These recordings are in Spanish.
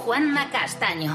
Juanma Castaño.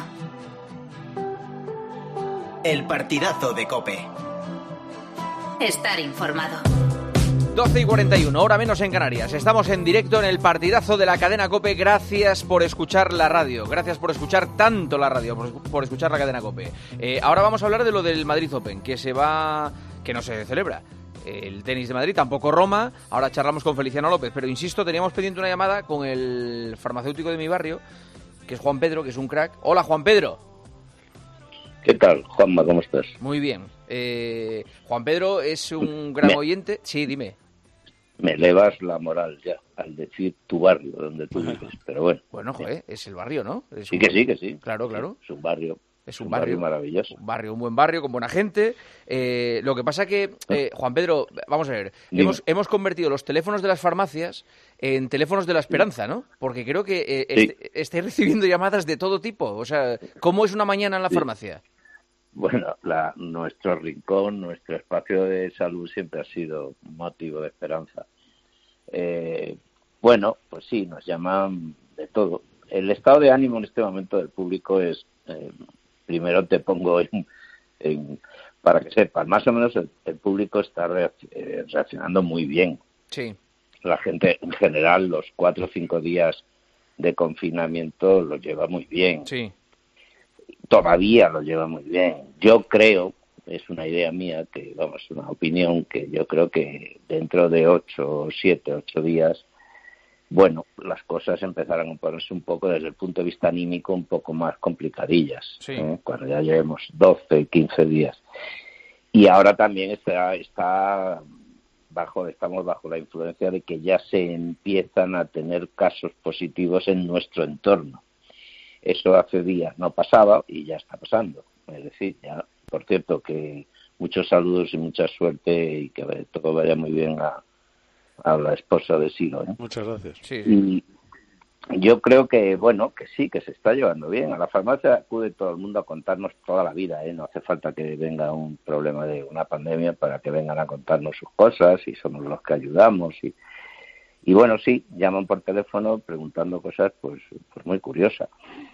El partidazo de COPE. Estar informado. 12:41, hora menos en Canarias. Estamos en directo en el partidazo de la cadena COPE. Gracias por escuchar la radio. Gracias por escuchar tanto la radio, por escuchar la cadena COPE. Ahora vamos a hablar de lo del Madrid Open, que no se celebra. El tenis de Madrid, tampoco Roma. Ahora charlamos con Feliciano López. Pero insisto, teníamos pendiente una llamada con el farmacéutico de mi barrio, que es Juan Pedro, que es un crack. Hola, Juan Pedro. ¿Qué tal, Juanma? ¿Cómo estás? Muy bien. Juan Pedro es un gran oyente. Sí, dime. Me elevas la moral ya al decir tu barrio, donde tú vives, pero bueno. Bueno, joder, es el barrio, ¿no? Sí, que sí. Claro. Es un barrio. Es un barrio maravilloso. Un buen barrio, con buena gente. Lo que pasa que, Juan Pedro, vamos a ver, hemos convertido los teléfonos de las farmacias en teléfonos de la esperanza, ¿no? Porque creo que estáis recibiendo llamadas de todo tipo. O sea, ¿cómo es una mañana en la farmacia? Bueno, nuestro rincón, nuestro espacio de salud siempre ha sido un motivo de esperanza. Bueno, pues sí, nos llaman de todo. El estado de ánimo en este momento del público es, primero te pongo para que sepas, más o menos el público está reaccionando muy bien. Sí. La gente en general, los 4 o 5 días de confinamiento los lleva muy bien. Sí. Todavía lo lleva muy bien. Yo creo, es una idea mía, una opinión, que yo creo que dentro de 8 días, bueno, las cosas empezarán a ponerse un poco desde el punto de vista anímico un poco más complicadillas, sí. Cuando ya llevemos 12, 15 días. Y ahora también estamos bajo la influencia de que ya se empiezan a tener casos positivos en nuestro entorno. Eso hace días no pasaba y ya está pasando. Es decir, ya, por cierto, que muchos saludos y mucha suerte y que todo vaya muy bien a la esposa de Silo. Muchas gracias. Sí. Y yo creo que, bueno, que sí, que se está llevando bien. A la farmacia acude todo el mundo a contarnos toda la vida, No hace falta que venga un problema de una pandemia para que vengan a contarnos sus cosas y somos los que ayudamos. Y bueno, sí, llaman por teléfono preguntando cosas pues muy curiosas.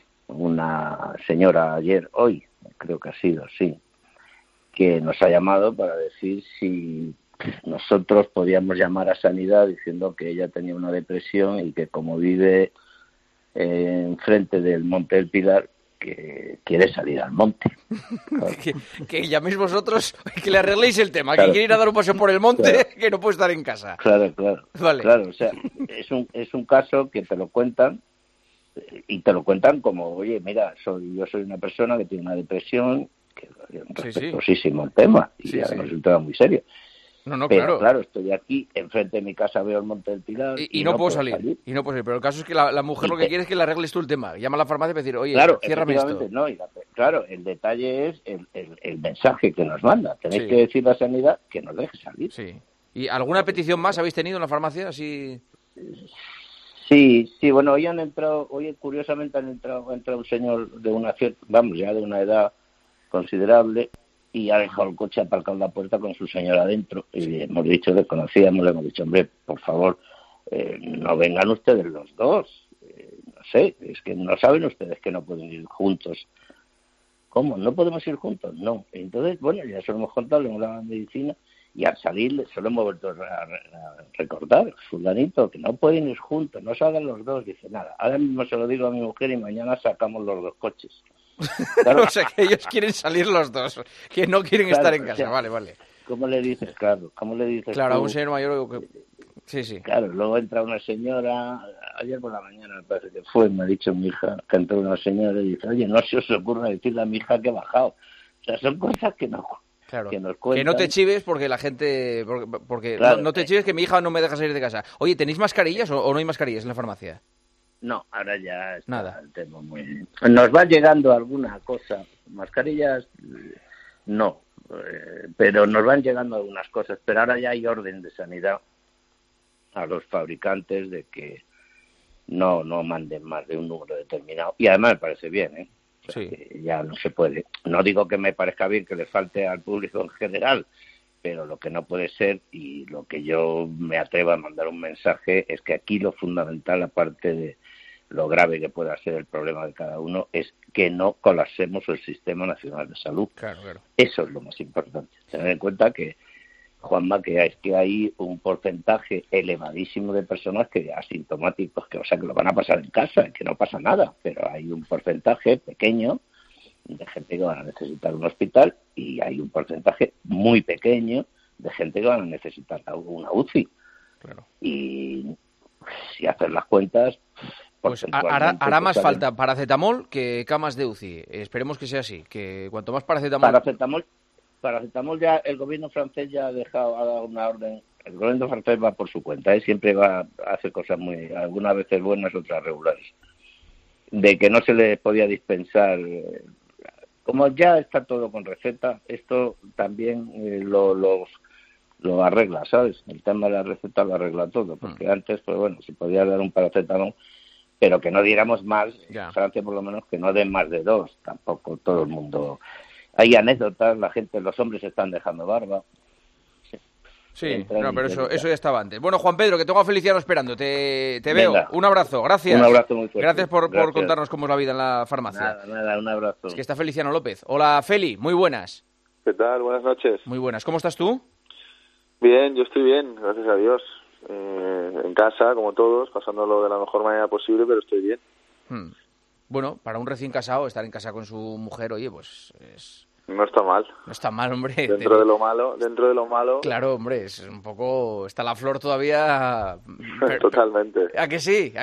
Una señora hoy, creo que ha sido, sí, que nos ha llamado para decir si nosotros podíamos llamar a Sanidad diciendo que ella tenía una depresión y que como vive enfrente del Monte del Pilar, que quiere salir al monte. Claro. que llaméis vosotros, que le arregléis el tema, claro. Que quiere ir a dar un paseo por el monte, Claro. Que no puede estar en casa. Claro. Vale. Claro, o sea, es un caso que te lo cuentan y te lo cuentan como, oye, mira, yo soy una persona que tiene una depresión, que es un respetosísimo tema, y además es un tema muy serio. No, pero claro, estoy aquí, enfrente de mi casa veo el Monte del Pilar y no puedo salir. Y no puedo salir, pero el caso es que la mujer lo que quiere es que le arregles tú el tema. Llama a la farmacia para decir, oye, ciérrame esto. No, claro, el detalle es el mensaje que nos manda. Tenéis que decir a la Sanidad que nos deje salir. Sí. ¿Y alguna petición más habéis tenido en la farmacia? Así... Sí, bueno, hoy curiosamente ha entrado un señor de de una edad considerable y ha dejado el coche aparcado en la puerta con su señora adentro. Y hemos dicho, le conocíamos, le hemos dicho, hombre, por favor, no vengan ustedes los dos. No sé, es que no saben ustedes que no pueden ir juntos. ¿Cómo? ¿No podemos ir juntos? No. Entonces, bueno, ya se lo hemos contado, le hemos dado la medicina y al salir se lo hemos vuelto a recordar, fulanito, que no pueden ir juntos, no salgan los dos. Dice, nada, ahora mismo se lo digo a mi mujer y mañana sacamos los 2 coches. Claro. O sea, que ellos quieren salir los dos, que no quieren estar en casa. Vale. ¿Cómo le dices, claro? ¿Cómo le dices Claro, tú? a un señor mayor que... Sí. Claro, luego entra una señora, ayer por la mañana me parece que fue, me ha dicho mi hija, que entró una señora y dice, oye, no se os ocurra decirle a mi hija que he bajado. O sea, son cosas que no... Claro, que nos cuentan. Que no te chives porque la gente... Porque claro, no te chives que mi hija no me deja salir de casa. Oye, ¿tenéis mascarillas o no hay mascarillas en la farmacia? No, ahora ya está nada. El tema muy... Nos va llegando alguna cosa. Mascarillas, no. Pero nos van llegando algunas cosas. Pero ahora ya hay orden de sanidad a los fabricantes de que no manden más de un número determinado. Y además me parece bien, O sea, que ya no se puede. No digo que me parezca bien que le falte al público en general, pero lo que no puede ser, y lo que yo me atrevo a mandar un mensaje, es que aquí lo fundamental, aparte de lo grave que pueda ser el problema de cada uno, es que no colapsemos el Sistema Nacional de Salud. Claro. Eso es lo más importante. Tener en cuenta que, Juanma, que es que hay un porcentaje elevadísimo de personas que asintomáticos, que lo van a pasar en casa, que no pasa nada, pero hay un porcentaje pequeño de gente que van a necesitar un hospital y hay un porcentaje muy pequeño de gente que van a necesitar una UCI. Claro. Y si haces las cuentas... Pues hará más falta paracetamol que camas de UCI. Esperemos que sea así, que cuanto más paracetamol... Paracetamol ya, el gobierno francés ya ha dado una orden. El gobierno francés va por su cuenta, siempre va a hacer cosas algunas veces buenas, otras regulares. De que no se le podía dispensar, como ya está todo con receta, esto también lo arregla, ¿sabes? El tema de la receta lo arregla todo, porque antes, pues bueno, se podía dar un paracetamol, pero que no diéramos más, en Francia por lo menos, que no den más de 2, tampoco todo el mundo... Hay anécdotas, los hombres se están dejando barba. Sí, pero eso ya estaba antes. Bueno, Juan Pedro, que tengo a Feliciano esperando. Te veo. Un abrazo, gracias. Un abrazo muy fuerte. Gracias por contarnos cómo es la vida en la farmacia. Nada, un abrazo. Es que está Feliciano López. Hola, Feli, muy buenas. ¿Qué tal? Buenas noches. Muy buenas. ¿Cómo estás tú? Bien, yo estoy bien, gracias a Dios. En casa, como todos, pasándolo de la mejor manera posible, pero estoy bien. Bueno, para un recién casado, estar en casa con su mujer, oye, pues no está mal. No está mal, hombre. Dentro de lo malo. Claro, hombre, es un poco... Está la flor todavía... Totalmente. ¿A que sí?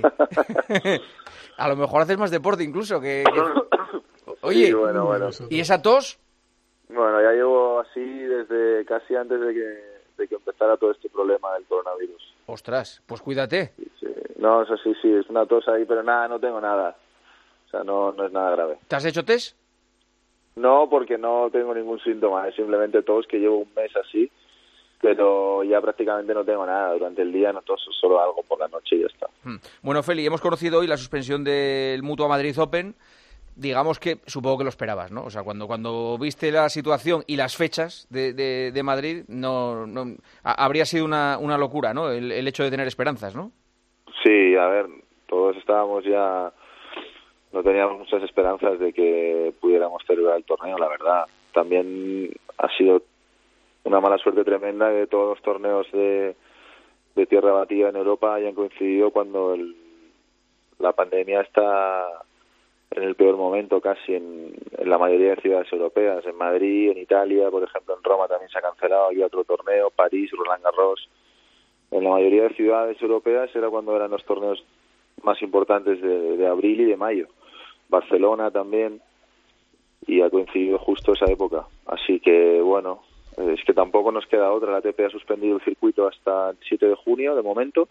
A lo mejor haces más deporte incluso que... Oye, sí, bueno. ¿Y esa tos? Bueno, ya llevo así desde casi antes de que empezara todo este problema del coronavirus. Ostras, pues cuídate. Sí. No, eso sí, es una tos ahí, pero nada, no tengo nada. O sea, no es nada grave. ¿Te has hecho test? No, porque no tengo ningún síntoma, es simplemente tos, que llevo un mes así, pero ya prácticamente no tengo nada. Durante el día no toso, solo algo por la noche y ya está. Bueno, Feli, hemos conocido hoy la suspensión del Mutua Madrid Open. Digamos que supongo que lo esperabas, ¿no? O sea, cuando viste la situación y las fechas de Madrid, no habría sido una locura, ¿no? El hecho de tener esperanzas, ¿no? Sí, a ver, todos estábamos ya... No teníamos muchas esperanzas de que pudiéramos celebrar el torneo, la verdad. También ha sido una mala suerte tremenda que todos los torneos de tierra batida en Europa hayan coincidido cuando la pandemia está en el peor momento casi en la mayoría de ciudades europeas. En Madrid, en Italia, por ejemplo, en Roma también se ha cancelado, había otro torneo, París, Roland Garros. En la mayoría de ciudades europeas era cuando eran los torneos más importantes de abril y de mayo. Barcelona también, y ha coincidido justo esa época. Así que, bueno, es que tampoco nos queda otra. La ATP ha suspendido el circuito hasta el 7 de junio, de momento.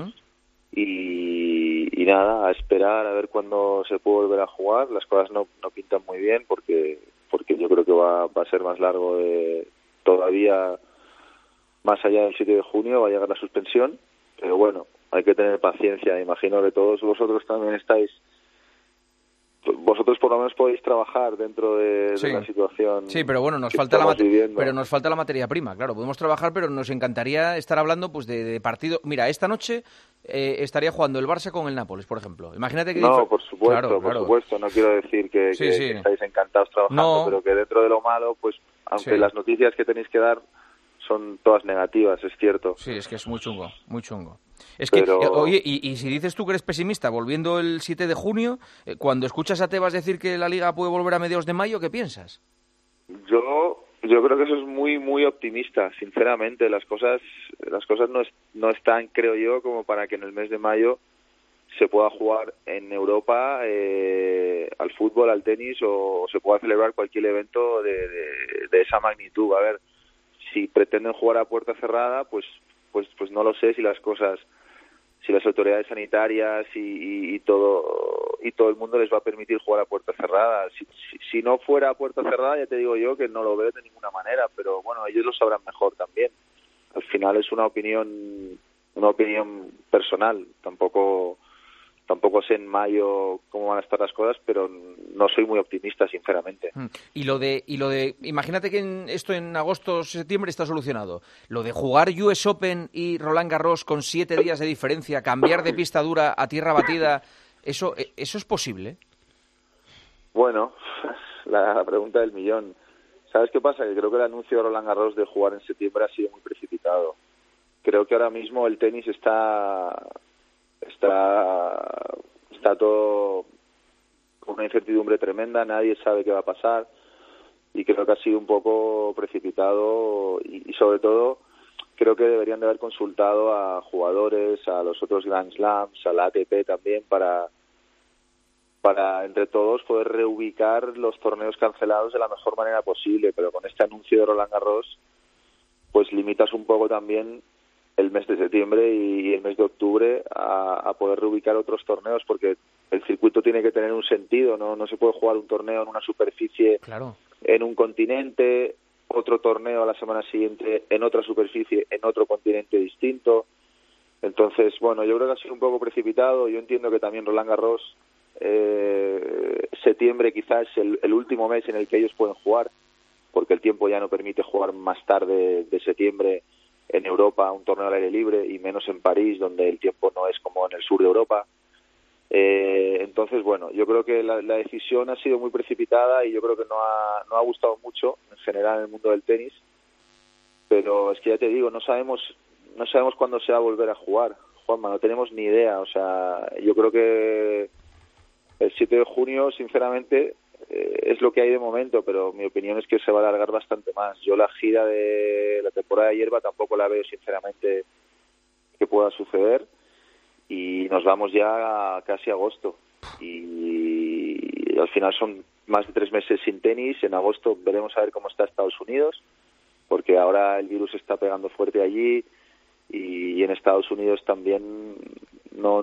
Y nada, a esperar a ver cuándo se puede volver a jugar. Las cosas no pintan muy bien porque yo creo que va a ser más largo todavía, más allá del 7 de junio va a llegar la suspensión. Pero bueno, hay que tener paciencia. Imagino que todos vosotros también vosotros por lo menos podéis trabajar dentro de la situación. Sí, pero bueno, nos falta la materia prima, claro. Podemos trabajar, pero nos encantaría estar hablando pues de partido. Mira, esta noche estaría jugando el Barça con el Nápoles, por ejemplo. Imagínate que... No, por supuesto, por supuesto. No quiero decir que estáis encantados trabajando, pero que dentro de lo malo, pues aunque las noticias que tenéis que dar son todas negativas, es cierto. Sí, es que es muy chungo, muy chungo. Es que, oye, y si dices tú que eres pesimista, volviendo el 7 de junio, cuando escuchas a Tebas decir que la Liga puede volver a mediados de mayo, ¿qué piensas? Yo creo que eso es muy, muy optimista, sinceramente. Las cosas no están, creo yo, como para que en el mes de mayo se pueda jugar en Europa al fútbol, al tenis, o se pueda celebrar cualquier evento de esa magnitud. A ver, si pretenden jugar a puerta cerrada, pues no lo sé si las autoridades sanitarias y todo el mundo les va a permitir jugar a puerta cerrada. Si no fuera a puerta cerrada, ya te digo yo que no lo veo de ninguna manera, pero bueno, ellos lo sabrán mejor también. Al final es una opinión personal. Tampoco sé en mayo cómo van a estar las cosas, pero no soy muy optimista, sinceramente. Y lo de imagínate que esto en agosto o septiembre está solucionado. Lo de jugar US Open y Roland Garros con 7 días de diferencia, cambiar de pista dura a tierra batida, ¿Eso es posible? Bueno, la pregunta del millón. ¿Sabes qué pasa? Que creo que el anuncio de Roland Garros de jugar en septiembre ha sido muy precipitado. Creo que ahora mismo el tenis está todo con una incertidumbre tremenda, nadie sabe qué va a pasar y creo que ha sido un poco precipitado y sobre todo creo que deberían de haber consultado a jugadores, a los otros Grand Slams, a la ATP también para entre todos poder reubicar los torneos cancelados de la mejor manera posible, pero con este anuncio de Roland Garros pues limitas un poco también el mes de septiembre y el mes de octubre a poder reubicar otros torneos, porque el circuito tiene que tener un sentido, no se puede jugar un torneo en una superficie en un continente, otro torneo a la semana siguiente en otra superficie en otro continente distinto. Entonces, bueno, yo creo que ha sido un poco precipitado. Yo entiendo que también Roland Garros septiembre quizás es el último mes en el que ellos pueden jugar, porque el tiempo ya no permite jugar más tarde de septiembre en Europa un torneo al aire libre, y menos en París, donde el tiempo no es como en el sur de Europa. Entonces, bueno, yo creo que la decisión ha sido muy precipitada y yo creo que no ha gustado mucho en general en el mundo del tenis, pero es que ya te digo, no sabemos cuándo se va a volver a jugar, Juanma, no tenemos ni idea. O sea, yo creo que el 7 de junio, sinceramente, es lo que hay de momento, pero mi opinión es que se va a alargar bastante más. Yo la gira de la temporada de hierba tampoco la veo, sinceramente, que pueda suceder, y nos vamos ya a casi agosto, y al final son más de 3 meses sin tenis. En agosto veremos a ver cómo está Estados Unidos, porque ahora el virus está pegando fuerte allí, y en Estados Unidos también no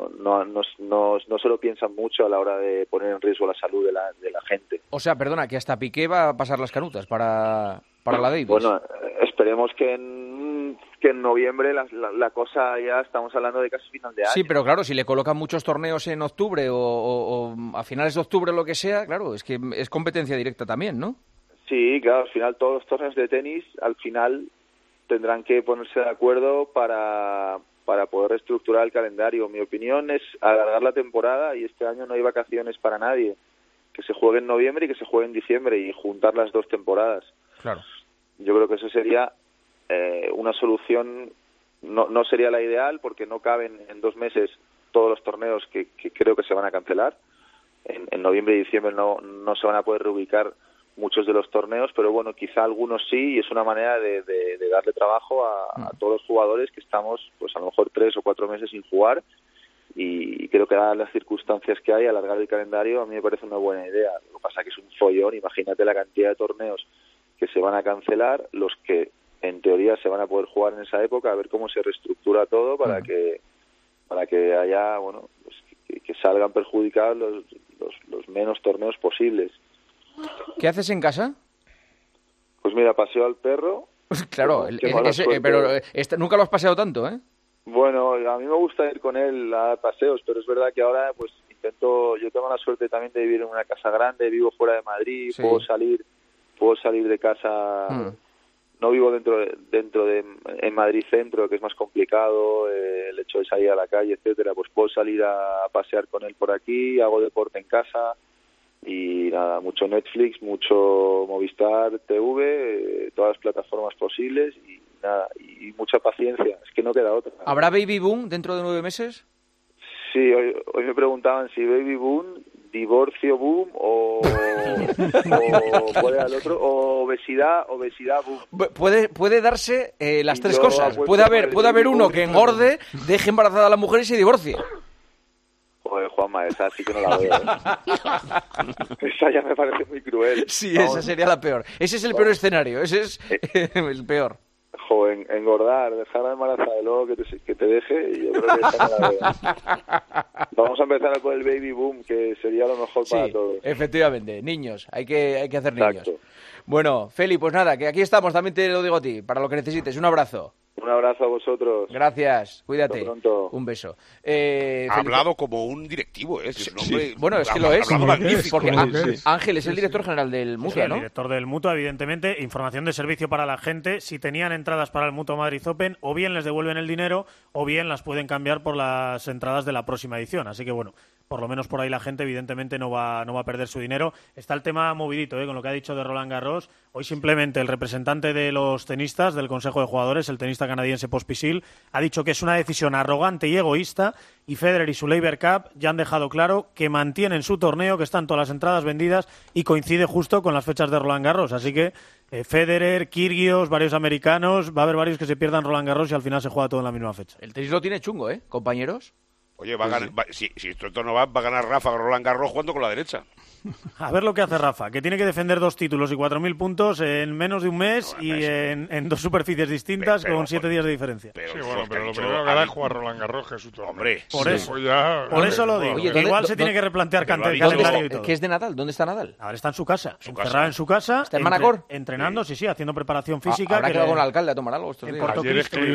se lo piensan mucho a la hora de poner en riesgo la salud de la gente. O sea, perdona, que hasta Piqué va a pasar las canutas para la Davis. Bueno, esperemos que en noviembre la cosa, ya estamos hablando de casi final de año. Sí, pero claro, si le colocan muchos torneos en octubre o a finales de octubre o lo que sea, claro, es que es competencia directa también, ¿no? Sí, claro, al final todos los torneos de tenis, al final tendrán que ponerse de acuerdo para poder reestructurar el calendario. Mi opinión es alargar la temporada, y este año no hay vacaciones para nadie. Que se juegue en noviembre y que se juegue en diciembre, y juntar las dos temporadas. Claro. Yo creo que eso sería una solución. No sería la ideal, porque no caben en 2 meses todos los torneos que creo que se van a cancelar. En noviembre y diciembre no se van a poder reubicar muchos de los torneos, pero bueno, quizá algunos sí, y es una manera de darle trabajo a todos los jugadores que estamos, pues a lo mejor 3 o 4 meses sin jugar, y creo que dadas las circunstancias que hay, alargar el calendario a mí me parece una buena idea. Lo que pasa es que es un follón. Imagínate la cantidad de torneos que se van a cancelar, los que en teoría se van a poder jugar en esa época, a ver cómo se reestructura todo para que haya, bueno, pues que salgan perjudicados los menos torneos posibles. ¿Qué haces en casa? Pues mira, paseo al perro. Claro, pero nunca lo has paseado tanto, ¿eh? Bueno, a mí me gusta ir con él a paseos, pero es verdad que ahora pues yo tengo la suerte también de vivir en una casa grande, vivo fuera de Madrid, sí. puedo salir de casa, no vivo en Madrid centro, que es más complicado, el hecho de salir a la calle, etcétera, pues puedo salir a pasear con él por aquí, hago deporte en casa. Y nada, mucho Netflix, mucho Movistar TV, todas las plataformas posibles, y nada, y mucha paciencia, es que no queda otra. ¿Habrá baby boom dentro de 9 meses? Sí, hoy me preguntaban si baby boom, divorcio boom o ¿cuál era el otro? O obesidad boom. Puede darse las tres cosas. Puede haber uno que engorde, deje embarazada a la mujer y se divorcie. Joder, Juanma, esa sí que no la veo. Esa ya me parece muy cruel. Sí, esa sería la peor. Ese es el peor escenario, ese es el peor. Joder, engordar, dejar a embarazada y luego que te deje, y yo creo que esa no la veo. Vamos a empezar por el baby boom, que sería lo mejor para todos. Efectivamente, niños, hay que hacer niños. Exacto. Bueno, Feli, pues nada, que aquí estamos, también te lo digo a ti, para lo que necesites. Un abrazo. Un abrazo a vosotros. Gracias, cuídate. Hasta pronto. Un beso. Ha hablado como un directivo, ¿eh? Sí. Bueno, es que lo es. Porque Ángel es el director general del Mutua, ¿no? El director del Mutua, evidentemente. Información de servicio para la gente. Si tenían entradas para el Mutua Madrid Open, o bien les devuelven el dinero, o bien las pueden cambiar por las entradas de la próxima edición. Así que bueno, por lo menos por ahí la gente evidentemente no va a perder su dinero. Está el tema movidito, con lo que ha dicho de Roland Garros. Hoy simplemente el representante de los tenistas del Consejo de Jugadores, el tenista canadiense Pospisil, ha dicho que es una decisión arrogante y egoísta, y Federer y su Laver Cup ya han dejado claro que mantienen su torneo, que están todas las entradas vendidas y coincide justo con las fechas de Roland Garros. Así que Federer, Kyrgios, varios americanos, va a haber varios que se pierdan Roland Garros y al final se juega todo en la misma fecha. El tenis lo tiene chungo, compañeros. Oye, si esto no va a ganar Rafa Roland Garros jugando con la derecha. A ver lo que hace Rafa, que tiene que defender 2 títulos y 4.000 puntos en menos de un mes en 2 superficies distintas con 7 días de diferencia. Pero lo primero que hará es jugar Roland Garros, que es su torneo. Hombre, por eso lo digo. Oye, igual se tiene que replantear el calendario y todo. ¿Qué es de Nadal? ¿Dónde está Nadal? Ahora está en su casa, encerrado en su casa. ¿Está en Manacor? Entrenando, sí, haciendo preparación física. Habrá que ir con el alcalde a tomar algo estos días. Ayer escribí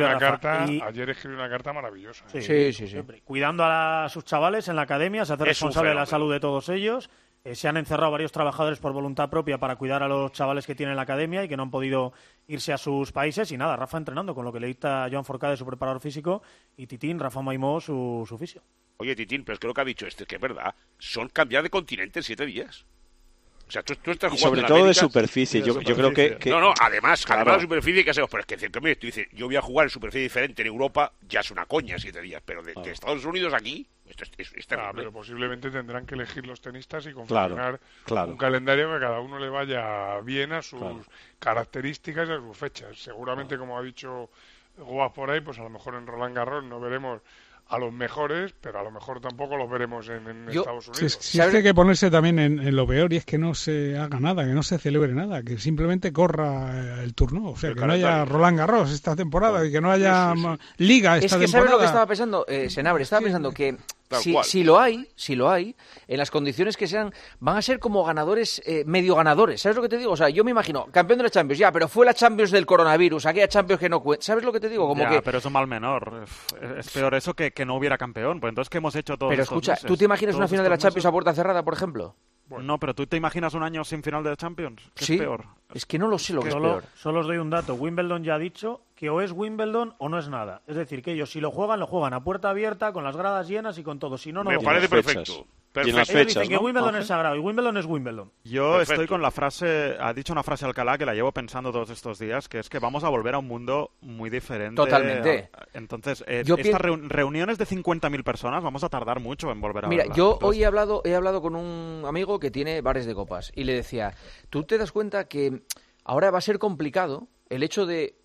una carta maravillosa. Sí. Cuidando a sus chavales en la academia, se hace responsable de la salud de todos ellos. Se han encerrado varios trabajadores por voluntad propia para cuidar a los chavales que tienen la academia y que no han podido irse a sus países. Y nada, Rafa entrenando, con lo que le dicta Joan Forcade, su preparador físico, y Titín, Rafa Maimó, su fisio. Oye, Titín, pero es que lo que ha dicho que es verdad, son cambiar de continente en 7 días. O sea, tú estás jugando sobre en todo América, de superficie. Yo creo que... No, además claro. de superficie, que hacemos. Pero es que mire, tú dices, yo voy a jugar en superficie diferente en Europa, ya es una coña 7 días. Pero de Estados Unidos aquí, esto es terrible. Pero posiblemente tendrán que elegir los tenistas y confeccionar un calendario que cada uno le vaya bien a sus características y a sus fechas. Seguramente, como ha dicho Guas por ahí, pues a lo mejor en Roland Garros no veremos a los mejores, pero a lo mejor tampoco los veremos en Estados Unidos. Sí, hay que ponerse también en lo peor, y es que no se haga nada, que no se celebre nada, que simplemente corra el turno, o sea, que no haya Roland Garros esta temporada y que no haya Liga esta temporada. Es que ¿sabes lo que estaba pensando, Senabre? Estaba pensando que si lo hay, en las condiciones que sean, van a ser como ganadores, medio ganadores. ¿Sabes lo que te digo? O sea, yo me imagino, campeón de la Champions, pero fue la Champions del coronavirus, aquella Champions que no cuenta. ¿Sabes lo que te digo? Pero es un mal menor. Es peor eso que no hubiera campeón. Pues entonces, ¿qué hemos hecho todos estos meses? ¿Tú te imaginas una final de la Champions a puerta cerrada, por ejemplo? Bueno. No, pero ¿tú te imaginas un año sin final de Champions? ¿Qué es peor? Es que no lo sé lo que es peor. Solo os doy un dato. Wimbledon ya ha dicho que o es Wimbledon o no es nada. Es decir, que ellos si lo juegan a puerta abierta, con las gradas llenas y con todo. Si no, no lo juegan. Me parece perfecto. Y en las fechas, dicen que Wimbledon es sagrado y Wimbledon es Wimbledon. Estoy con la frase, ha dicho una frase Alcalá que la llevo pensando todos estos días, que es que vamos a volver a un mundo muy diferente. Totalmente. Entonces, estas reuniones de 50.000 personas vamos a tardar mucho en volver a verlas. Mira, yo hoy he hablado con un amigo que tiene bares de copas y le decía, ¿tú te das cuenta que ahora va a ser complicado el hecho de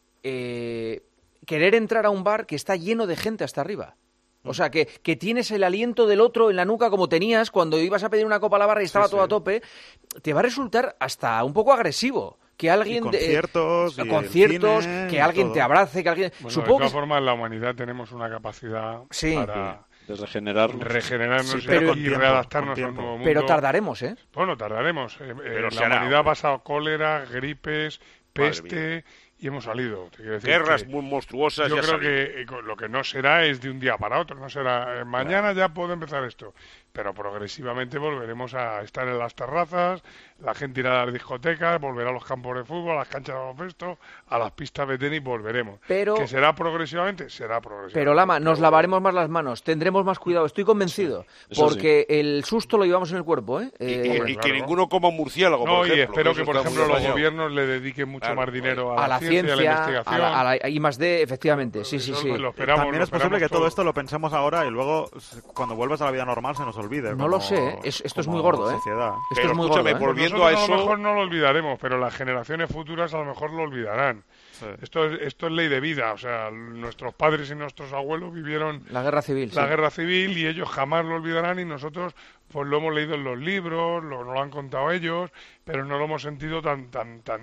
querer entrar a un bar que está lleno de gente hasta arriba? O sea, que tienes el aliento del otro en la nuca como tenías cuando ibas a pedir una copa a la barra y estaba todo a tope, te va a resultar hasta un poco agresivo. Que alguien conciertos, que alguien te abrace, que alguien... Bueno, de todas formas, en la humanidad tenemos una capacidad para de regenerarnos y readaptarnos a un nuevo mundo. Pero tardaremos, ¿eh? Bueno, tardaremos. La humanidad ha pasado cólera, gripes, peste... Y hemos salido. Te decir guerras muy monstruosas. Yo creo que lo que no será es de un día para otro. No será mañana ya puede empezar esto. Pero progresivamente volveremos a estar en las terrazas, la gente irá a las discotecas, volverá a los campos de fútbol, a las canchas de baloncesto, a las pistas de tenis, volveremos. ¿Que será progresivamente? Será progresivamente. Pero Lama, nos lavaremos más las manos, tendremos más cuidado, estoy convencido. Porque el susto lo llevamos en el cuerpo, ¿eh? Y que ninguno coma un murciélago, por ejemplo. Y espero que, por ejemplo, los gobiernos le dediquen mucho más dinero a la ciencia, a la investigación. A la I+D, efectivamente, sí. También es posible que todo esto lo pensemos ahora y luego, cuando vuelvas a la vida normal, se nos olvide. No lo sé, esto es muy gordo, ¿eh? Sociedad. Pero escúchame, volviendo a eso... a lo mejor no lo olvidaremos, pero las generaciones futuras a lo mejor lo olvidarán. Sí. Esto es ley de vida, o sea, nuestros padres y nuestros abuelos vivieron la guerra civil, guerra civil y ellos jamás lo olvidarán y nosotros pues lo hemos leído en los libros, nos lo han contado ellos, pero no lo hemos sentido tan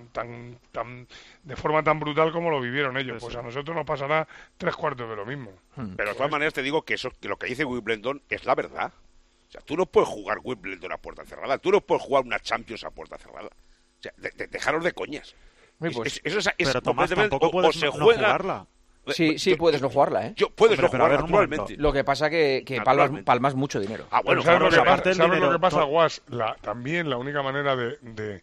de forma tan brutal como lo vivieron ellos. Pues a nosotros nos pasará 3/4 de lo mismo. Pero de todas maneras te digo que lo que dice Wimbledon es la verdad. O sea, tú no puedes jugar Wimbledon a puerta cerrada, tú no puedes jugar una Champions a puerta cerrada. O sea, dejaros de coñas. Eso es pero Tomás, tampoco puedes no jugarla. Sí, puedes no jugarla, ¿eh? Puedes no jugarla, naturalmente. Lo que pasa que palmas mucho dinero. ¿Sabes lo que pasa, Guas? También la única manera de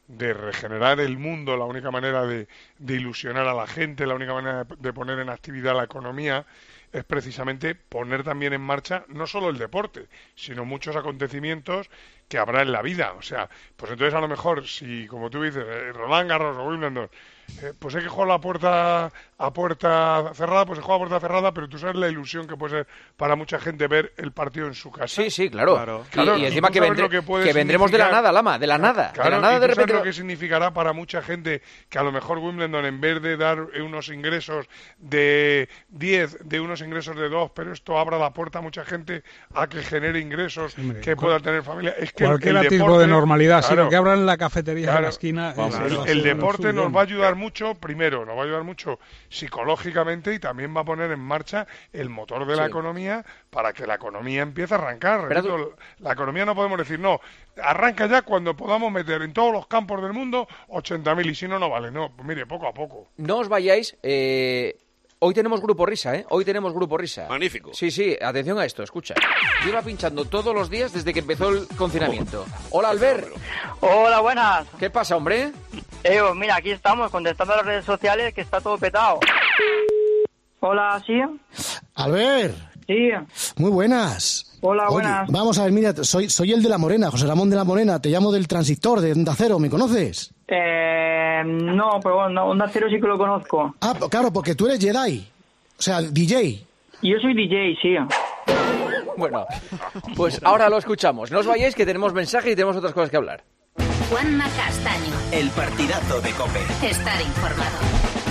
de regenerar el mundo, la única manera de ilusionar a la gente, la única manera de poner en actividad la economía, es precisamente poner también en marcha no solo el deporte, sino muchos acontecimientos que habrá en la vida. O sea, pues entonces a lo mejor, si como tú dices, Roland Garros o Wimbledon, pues hay que jugar a puerta cerrada, pues se juega a puerta cerrada, pero tú sabes la ilusión que puede ser para mucha gente ver el partido en su casa. Sí, claro. Y encima que vendremos de la nada, Lama, de la nada. Claro, de la nada y de tú repente. sabes lo que significará para mucha gente que a lo mejor Wimbledon, en vez de dar unos ingresos de 10, de unos ingresos de 2, pero esto abra la puerta a mucha gente a que genere ingresos, que pueda tener familia. Es que cualquier atisbo deporte, de normalidad, claro, sino que abran la cafetería en la esquina. El deporte nos va a ayudar mucho, primero, nos va a ayudar mucho psicológicamente y también va a poner en marcha el motor de la economía para que la economía empiece a arrancar. La economía no podemos decir, no, arranca ya cuando podamos meter en todos los campos del mundo 80.000 y si no, no vale. No, pues mire, poco a poco. No os vayáis. Hoy tenemos Grupo Risa, ¿eh? Hoy tenemos Grupo Risa. Magnífico. Sí, atención a esto, escucha. Lleva pinchando todos los días desde que empezó el confinamiento. Hola, Albert. Hola, buenas. ¿Qué pasa, hombre? Mira, aquí estamos contestando a las redes sociales que está todo petado. Hola, ¿sí? Albert. Sí. Muy buenas. Hola, Oye, buenas. Vamos a ver, mira, soy el de La Morena, José Ramón de La Morena. Te llamo del Transistor, de Onda Cero, ¿me conoces? No, pero bueno, Onda Cero sí que lo conozco. Ah, claro, porque tú eres Jedi, o sea, DJ. Yo soy DJ, sí. Bueno, pues ahora lo escuchamos. No os vayáis que tenemos mensaje y tenemos otras cosas que hablar. Juanma Castaño. El partidazo de COPE. Estar informado.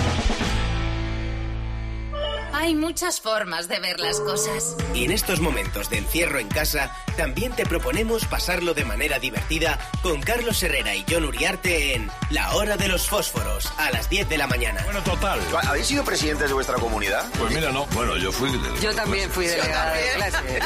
Hay muchas formas de ver las cosas. Y en estos momentos de encierro en casa, también te proponemos pasarlo de manera divertida con Carlos Herrera y Jon Uriarte en La Hora de los Fósforos, a las 10 de la mañana. Bueno, total. ¿Habéis sido presidentes de vuestra comunidad? Pues mira, no. Bueno, yo fui delegado. Yo también fui delegado de clase.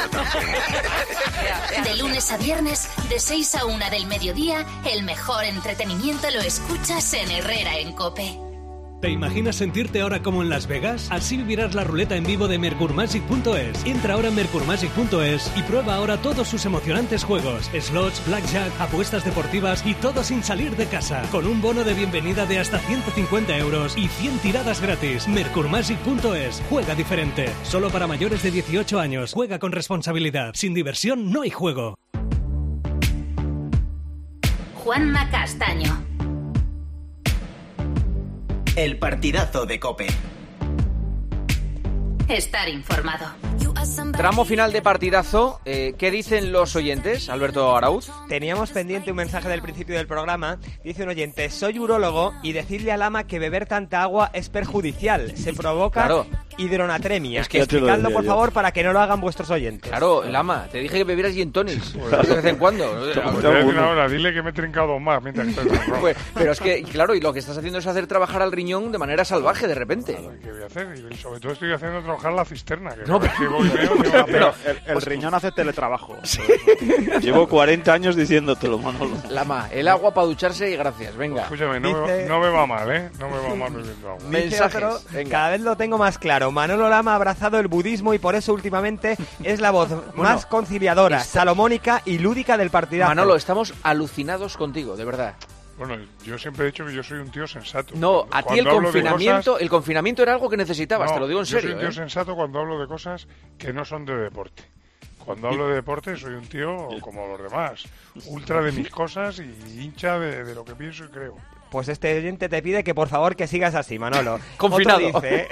De lunes a viernes, de 6 a 1 del mediodía, el mejor entretenimiento lo escuchas en Herrera en COPE. ¿Te imaginas sentirte ahora como en Las Vegas? Así vivirás la ruleta en vivo de mercurmagic.es. Entra ahora en mercurmagic.es y prueba ahora todos sus emocionantes juegos, slots, blackjack, apuestas deportivas y todo sin salir de casa. Con un bono de bienvenida de hasta 150 euros y 100 tiradas gratis. Mercurmagic.es. Juega diferente. Solo para mayores de 18 años. Juega con responsabilidad. Sin diversión no hay juego. Juanma Castaño. El partidazo de COPE. Estar informado. Tramo final de partidazo. ¿Qué dicen los oyentes, Alberto Arauz? Teníamos pendiente un mensaje del principio del programa. Dice un oyente: soy urólogo y decirle a Lama que beber tanta agua es perjudicial. Se provoca hidronatremia. Es que explicadlo, por favor, para que no lo hagan vuestros oyentes. Claro, Lama, te dije que bebieras gin tonics de vez en cuando. Ahora, dile que me he trincado más mientras que estoy pues, pero es que, claro, y lo que estás haciendo es hacer trabajar al riñón de manera salvaje de repente. ¿Qué voy a hacer? Y sobre todo estoy haciendo trabajar la cisterna. Que no, pero el riñón hace teletrabajo. Sí. Llevo 40 años diciéndotelo, Manolo. Lama, el agua para ducharse y gracias, venga. Escúchame, no me va mal, ¿eh? No me va mal bebiendo agua. Mensajes, cada vez lo tengo más claro. Manolo Lama ha abrazado el budismo y por eso últimamente es la voz más conciliadora, salomónica y lúdica del partidazo. Manolo, estamos alucinados contigo, de verdad. Bueno, yo siempre he dicho que yo soy un tío sensato. No, a ti el confinamiento era algo que necesitabas, te lo digo en serio. Yo soy un tío sensato cuando hablo de cosas que no son de deporte. Cuando hablo de deporte soy un tío como los demás, ultra de mis cosas y hincha de lo que pienso y creo. Pues este oyente te pide que por favor que sigas así, Manolo. Confinado.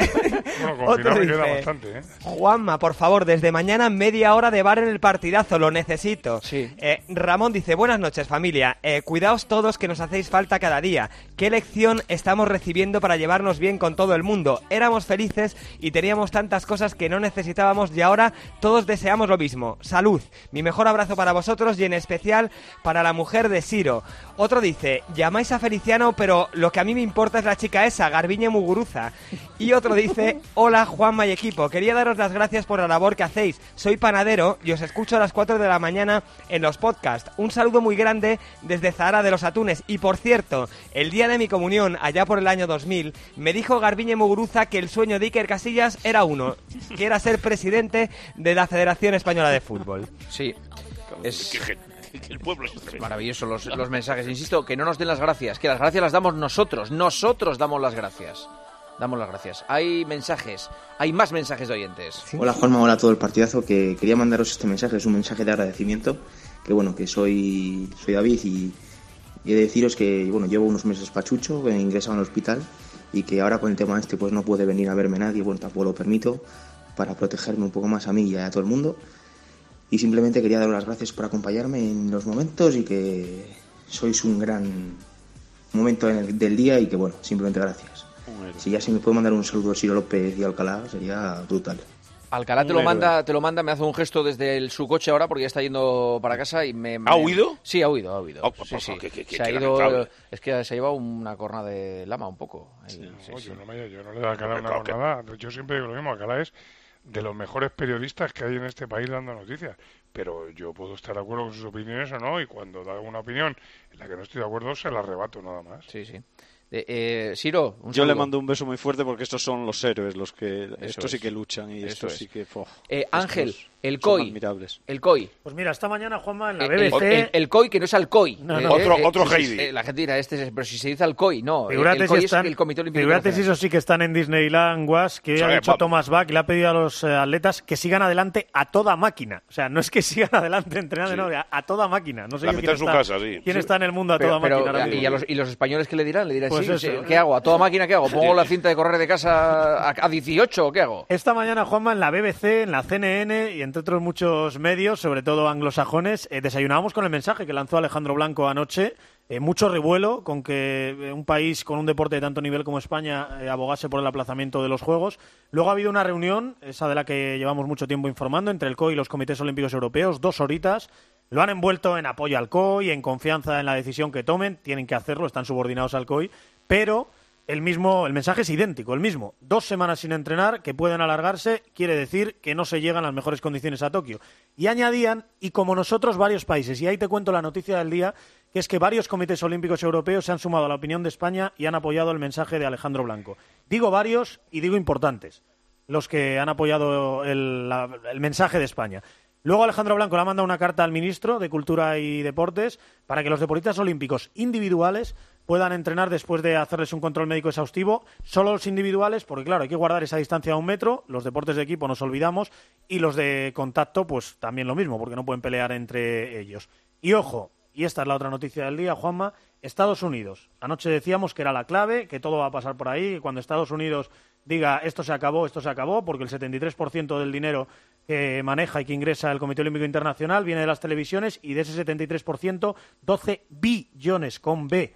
Otro dice, queda bastante, ¿eh? Juanma, por favor, desde mañana media hora de bar en el partidazo, lo necesito. Sí. Ramón dice: buenas noches, familia. Cuidaos todos que nos hacéis falta cada día. ¿Qué lección estamos recibiendo para llevarnos bien con todo el mundo? Éramos felices y teníamos tantas cosas que no necesitábamos y ahora todos deseamos lo mismo. Salud. Mi mejor abrazo para vosotros y en especial para la mujer de Siro. Otro dice: llamáis a Feliciano, pero lo que a mí me importa es la chica esa, Garbiñe Muguruza. Y otro dice: hola Juanma y equipo, quería daros las gracias por la labor que hacéis. Soy panadero y os escucho a las 4 de la mañana en los podcasts. Un saludo muy grande desde Zahara de los Atunes. Y por cierto, el día de mi comunión, allá por el año 2000, me dijo Garbiñe Muguruza que el sueño de Iker Casillas era uno, que era ser presidente de la Federación Española de Fútbol. Sí, que el pueblo es extremo. Maravilloso los mensajes. Insisto, que no nos den las gracias, que las gracias las damos nosotros. Nosotros damos las gracias. Damos las gracias. Hay mensajes, hay más mensajes de oyentes. ¿Sí? Hola Juanma, hola a todo el partidazo, que quería mandaros este mensaje, es un mensaje de agradecimiento, que bueno, que soy David y he de deciros que bueno, llevo unos meses pachucho, he ingresado en el hospital y que ahora con el tema este pues no puede venir a verme nadie, bueno, tampoco lo permito, para protegerme un poco más a mí y a todo el mundo. Y simplemente quería daros las gracias por acompañarme en los momentos y que sois un gran momento del día y que bueno, simplemente gracias. Si ya se me puede mandar un saludo a Ciro López y Alcalá, sería brutal. Alcalá te lo manda, me hace un gesto desde su coche ahora porque ya está yendo para casa y me... ¿Ha huido? Sí, ha huido. Sí. Se ha ido, lamentable. es que se ha llevado una corna de lama un poco. Yo no le doy a Alcalá una cornada. Yo siempre digo lo mismo, Alcalá es de los mejores periodistas que hay en este país dando noticias. Pero yo puedo estar de acuerdo con sus opiniones o no, y cuando da una opinión en la que no estoy de acuerdo, se la arrebato nada más. Sí. Ciro, yo le mando un beso muy fuerte porque estos son los héroes, los que estos sí que luchan y estos sí que... Ángel, el COI. El COI. Pues mira, esta mañana, Juanma, en la BBC... El COI, que no es Alcoy. No. Otro Heidi. La gente dirá, pero si se dice Alcoy, no. Figúrate el COI es el Comité Olímpico Internacional. Si esos sí que están en Disneyland, Guas, que ha dicho Thomas Bach, y le ha pedido a los atletas que sigan adelante a toda máquina. O sea, no es que sigan adelante entrenando, no, a toda máquina. No sé quién está en el mundo a toda máquina. ¿Y los españoles qué le dirán? Le dirán, pues ¿qué hago? ¿A toda máquina qué hago? ¿Pongo la cinta de correr de casa a 18 o qué hago? Esta mañana, Juanma, en la BBC, en la CNN y entre otros muchos medios, sobre todo anglosajones, desayunábamos con el mensaje que lanzó Alejandro Blanco anoche. Mucho revuelo con que un país con un deporte de tanto nivel como España abogase por el aplazamiento de los Juegos. Luego ha habido una reunión, esa de la que llevamos mucho tiempo informando, entre el COI y los comités olímpicos europeos, 2 horitas. Lo han envuelto en apoyo al COI, en confianza en la decisión que tomen. Tienen que hacerlo, están subordinados al COI, pero... El mensaje es idéntico, el mismo. 2 semanas sin entrenar, que pueden alargarse, quiere decir que no se llegan a las mejores condiciones a Tokio. Y añadían, y como nosotros, varios países. Y ahí te cuento la noticia del día, que es que varios comités olímpicos europeos se han sumado a la opinión de España y han apoyado el mensaje de Alejandro Blanco. Digo varios y digo importantes, los que han apoyado el mensaje de España. Luego Alejandro Blanco le ha mandado una carta al ministro de Cultura y Deportes para que los deportistas olímpicos individuales puedan entrenar después de hacerles un control médico exhaustivo, solo los individuales, porque claro, hay que guardar esa distancia a 1 metro, los deportes de equipo nos olvidamos, y los de contacto, pues también lo mismo, porque no pueden pelear entre ellos. Y ojo, y esta es la otra noticia del día, Juanma, Estados Unidos. Anoche decíamos que era la clave, que todo va a pasar por ahí, que cuando Estados Unidos diga esto se acabó, porque el 73% del dinero que maneja y que ingresa el Comité Olímpico Internacional viene de las televisiones, y de ese 73%, 12 billones con B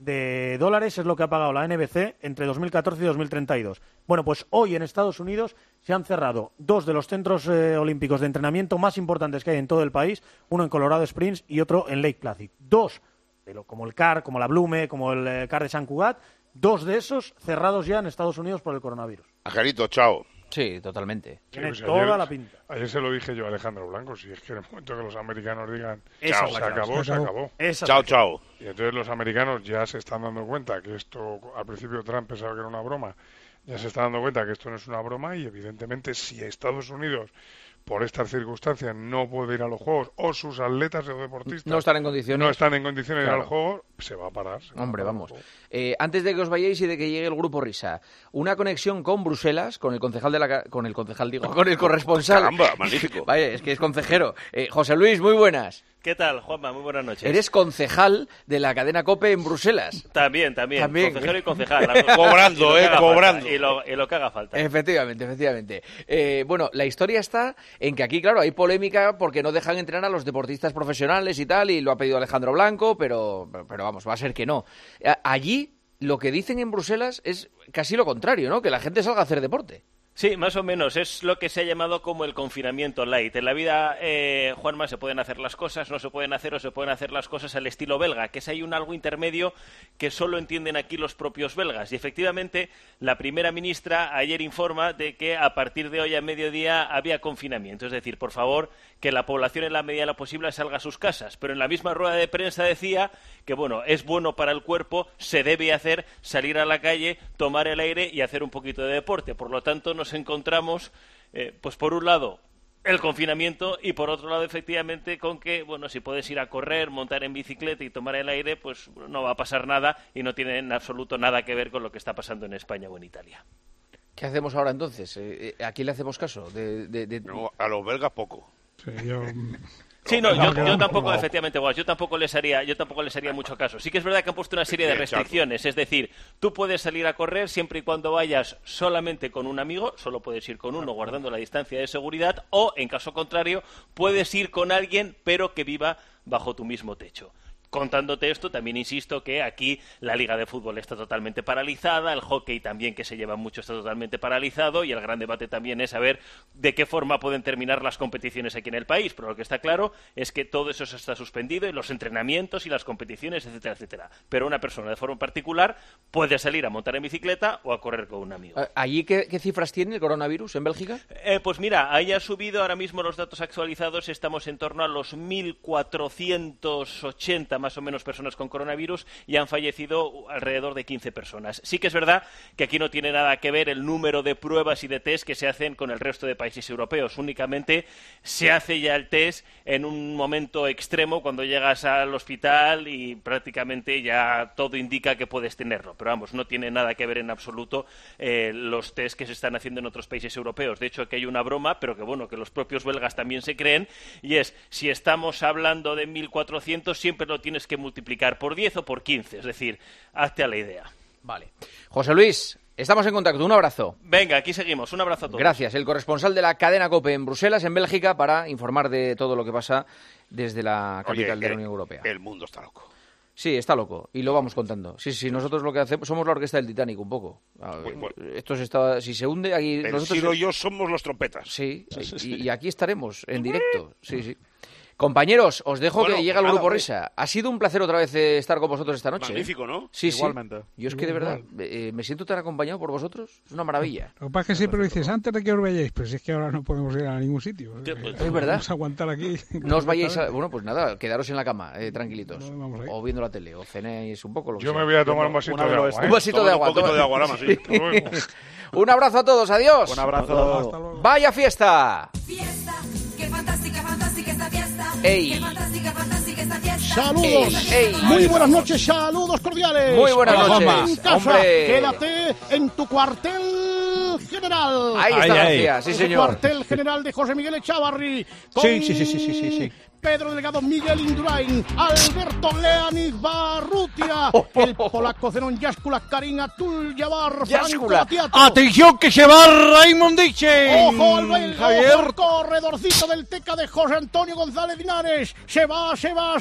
de dólares es lo que ha pagado la NBC entre 2014 y 2032. Bueno, pues hoy en Estados Unidos se han cerrado 2 de los centros olímpicos de entrenamiento más importantes que hay en todo el país, uno en Colorado Springs y otro en Lake Placid. 2, como el CAR, como la Blume, como el CAR de San Cugat, 2 de esos cerrados ya en Estados Unidos por el coronavirus. Angelito, chao. Sí, totalmente. Tiene toda la pinta. Ayer se lo dije yo a Alejandro Blanco, si es que en el momento que los americanos digan chao, se acabó. Chao. Y entonces los americanos ya se están dando cuenta que esto, al principio Trump pensaba que era una broma, ya se está dando cuenta que esto no es una broma, y evidentemente si Estados Unidos por estas circunstancias no puede ir a los Juegos, o sus atletas o deportistas no están en condiciones de ir al juego, se va a parar. Vamos. Antes de que os vayáis y de que llegue el grupo Risa, una conexión con Bruselas, con el concejal con el corresponsal. Caramba, magnífico. Vaya, es que es concejero. José Luis, muy buenas. ¿Qué tal, Juanma? Muy buenas noches. Eres concejal de la cadena COPE en Bruselas. También. Consejero y concejal. Cobrando. Y lo que haga falta. Efectivamente. Bueno, la historia está en que aquí, claro, hay polémica porque no dejan entrenar a los deportistas profesionales y tal, y lo ha pedido Alejandro Blanco, pero vamos, va a ser que no. Allí, lo que dicen en Bruselas es casi lo contrario, ¿no? Que la gente salga a hacer deporte. Sí, más o menos. Es lo que se ha llamado como el confinamiento light. En la vida, Juanma, se pueden hacer las cosas, no se pueden hacer, o se pueden hacer las cosas al estilo belga, que es algo intermedio que solo entienden aquí los propios belgas. Y efectivamente, la primera ministra ayer informa de que a partir de hoy a mediodía había confinamiento. Es decir, por favor, que la población en la medida de lo posible salga a sus casas. Pero en la misma rueda de prensa decía que, bueno, es bueno para el cuerpo, se debe hacer, salir a la calle, tomar el aire y hacer un poquito de deporte. Por lo tanto, nos encontramos, pues por un lado, el confinamiento, y por otro lado, efectivamente, con que, bueno, si puedes ir a correr, montar en bicicleta y tomar el aire, pues no va a pasar nada y no tiene en absoluto nada que ver con lo que está pasando en España o en Italia. ¿Qué hacemos ahora entonces? ¿A quién le hacemos caso? No, a los belgas poco. Sí, yo... Sí, no, yo tampoco, efectivamente, yo tampoco les haría mucho caso. Sí que es verdad que han puesto una serie de restricciones, es decir, tú puedes salir a correr siempre y cuando vayas solamente con un amigo, solo puedes ir con uno guardando la distancia de seguridad, o, en caso contrario, puedes ir con alguien pero que viva bajo tu mismo techo. Contándote esto, también insisto que aquí la Liga de Fútbol está totalmente paralizada, el hockey también, que se lleva mucho, está totalmente paralizado, y el gran debate también es saber de qué forma pueden terminar las competiciones aquí en el país. Pero lo que está claro es que todo eso está suspendido, y los entrenamientos y las competiciones, etcétera, etcétera. Pero una persona de forma particular puede salir a montar en bicicleta o a correr con un amigo. ¿Allí qué cifras tiene el coronavirus en Bélgica? Pues mira, ahí ha subido ahora mismo los datos actualizados, estamos en torno a los 1.480 más o menos personas con coronavirus, y han fallecido alrededor de 15 personas. Sí que es verdad que aquí no tiene nada que ver el número de pruebas y de test que se hacen con el resto de países europeos. Únicamente se hace ya el test en un momento extremo, cuando llegas al hospital y prácticamente ya todo indica que puedes tenerlo. Pero vamos, no tiene nada que ver en absoluto los test que se están haciendo en otros países europeos. De hecho, aquí hay una broma, pero que bueno, que los propios belgas también se creen, y es, si estamos hablando de 1.400, siempre lo tienes que multiplicar por 10 o por 15, es decir, hazte a la idea. Vale. José Luis, estamos en contacto, un abrazo. Venga, aquí seguimos, un abrazo a todos. Gracias, el corresponsal de la cadena COPE en Bruselas, en Bélgica, para informar de todo lo que pasa desde la capital de la Unión Europea. El mundo está loco. Sí, está loco, y lo vamos contando. Sí, nosotros lo que hacemos, somos la orquesta del Titanic un poco. Esto se está, si se hunde, aquí... Nosotros y yo somos los trompetas. Sí, y aquí estaremos, en directo, sí. Compañeros, os dejo que llega el Grupo Risa. Ha sido un placer otra vez estar con vosotros esta noche. Magnífico, ¿no? Sí, igualmente. Sí. Yo es que de verdad me siento tan acompañado por vosotros. Es una maravilla. Lo que pasa es que siempre lo dices antes de que os vayáis, pero si es que ahora no podemos ir a ningún sitio. Es verdad. Vamos a aguantar aquí. No os vayáis bueno, pues nada, quedaros en la cama, tranquilitos. O viendo la tele, o cenéis un poco. Yo me voy a tomar un vasito de agua. Un vasito de agua. Un poquito de agua, nada más, sí. Un abrazo a todos, adiós. Un abrazo. Hasta luego. ¡Vaya fiesta! Fiesta, qué fantástica, fantástica esta fiesta. ¡Ey! Qué fantástica, fantástica esta fiesta. Saludos, ¡Ey! muy buenas noches, saludos cordiales. Muy buenas noches, En casa, hombre. quédate en tu cuartel general. Ahí está García, sí Ese señor. cuartel general de José Miguel Echavarri. Sí. Pedro Delgado, Miguel Indurain, Alberto Leanis Barrutia, el polaco Zenón Yáscula, Karina Tuljavar, Franco Atiato. ¡Atención que se va Raymond Dichen! ¡Ojo al baile! Javier! ¡Ojo al corredorcito del Teca de José Antonio González Linares! ¡Se va!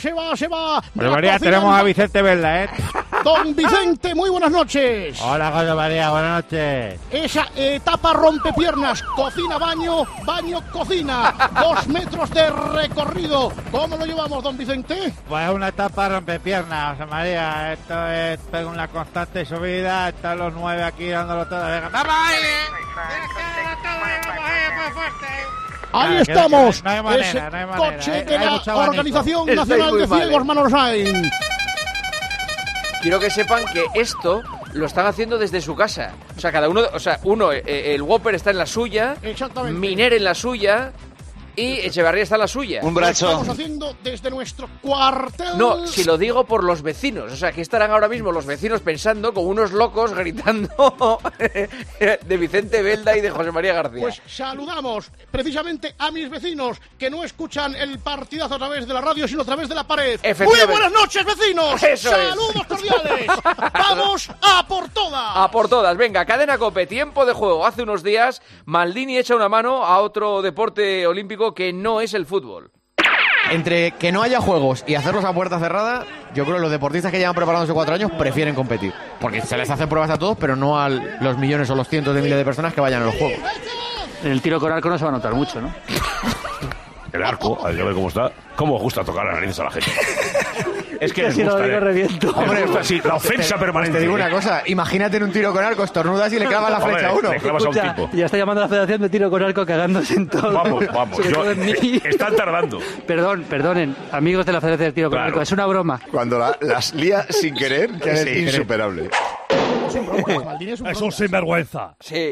Pues María, tenemos a Vicente Velda, ¿eh? Don Vicente, muy buenas noches. Hola, José María, buenas noches. Esa etapa rompepiernas, cocina-baño, baño-cocina, 2 metros de recorrido. ¿Cómo lo llevamos, don Vicente? Pues una etapa rompepiernas, José María. Esto es una constante subida. Están los 9 aquí dándolo todo. Venga, ¡vamos ahí! Ahí estamos. No hay manera, ese no hay manera. coche Hay de la mucho abanico. Organización Estáis Nacional muy de mal, Ciegos Manolsain. Quiero que sepan que esto lo están haciendo desde su casa. O sea, cada uno, el Whopper está en la suya, Exactamente. Miner en la suya y Echevarría está en la suya. Un brazo. Lo estamos haciendo desde nuestro cuartel. No, si lo digo por los vecinos. O sea, que estarán ahora mismo los vecinos pensando como unos locos gritando de Vicente Velda y de José María García. Pues saludamos precisamente a mis vecinos que no escuchan el partidazo a través de la radio, sino a través de la pared. ¡Muy buenas noches, vecinos! Eso ¡Saludos es. cordiales! ¡Vamos a por todas! A por todas. Venga, cadena COPE, tiempo de juego. Hace unos días Maldini echa una mano a otro deporte olímpico que no es el fútbol. Entre que no haya juegos y hacerlos a puerta cerrada, yo creo que los deportistas que llevan preparándose 4 años prefieren competir. Porque se les hacen pruebas a todos, pero no a los millones o los cientos de miles de personas que vayan a los juegos. En el tiro con arco no se va a notar mucho, ¿no? El arco, a ver cómo está. ¿Cómo os gusta tocar la nariz a la gente? Es que si les gusta, lo digo, reviento. Hombre, sí, la ofensa permanente. Te digo una cosa, imagínate en un tiro con arco, estornudas y le clavas la flecha a uno. Le clavas a un tipo. Ya está llamando a la Federación de Tiro con Arco cagándose en todo. Vamos. Están tardando. Perdonen, amigos de la Federación de Tiro con Arco, es una broma. Cuando las lía sin querer, que es insuperable. Es un sinvergüenza. Sí.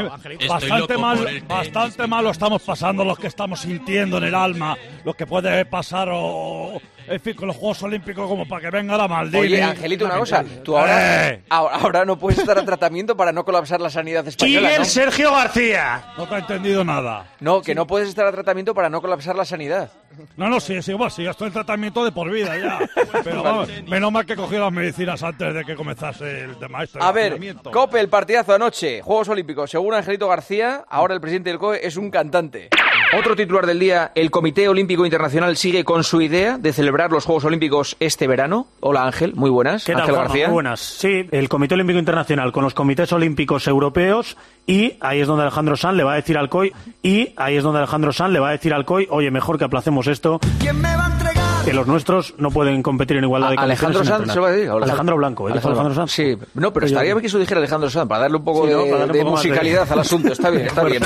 Bastante mal lo estamos pasando los que estamos sintiendo en el alma lo que puede pasar en fin, con los Juegos Olímpicos como para que venga la Maldini. Oye, Angelito, una cosa. Tú ahora no puedes estar a tratamiento para no colapsar la sanidad española, ¿Quién ¿no? Sergio García? No te he entendido nada. No, que no puedes estar a tratamiento para no colapsar la sanidad. No, sí, ya estoy en tratamiento de por vida ya. Pero vamos, menos mal que cogí las medicinas antes de que comenzase el tema este. A ver, COPE, el partidazo anoche, Juegos Olímpicos. Según Angelito García, ahora el presidente del COE es un cantante. Otro titular del día, el Comité Olímpico Internacional sigue con su idea de celebrar los Juegos Olímpicos este verano. Hola Ángel, muy buenas. ¿Qué tal, Ángel García. Muy buenas. Sí, el Comité Olímpico Internacional con los comités olímpicos europeos y ahí es donde Alejandro Sanz le va a decir al COI oye, mejor que aplacemos esto. ¿Quién me va a entregar? Que los nuestros no pueden competir en igualdad de condiciones. Alejandro Sanz se lo va a decir. Alejandro Blanco. Alejandro Sanz. Sí, no, pero estaría bien que eso dijera Alejandro Sanz para darle un poco de musicalidad al asunto. Está bien, está bien.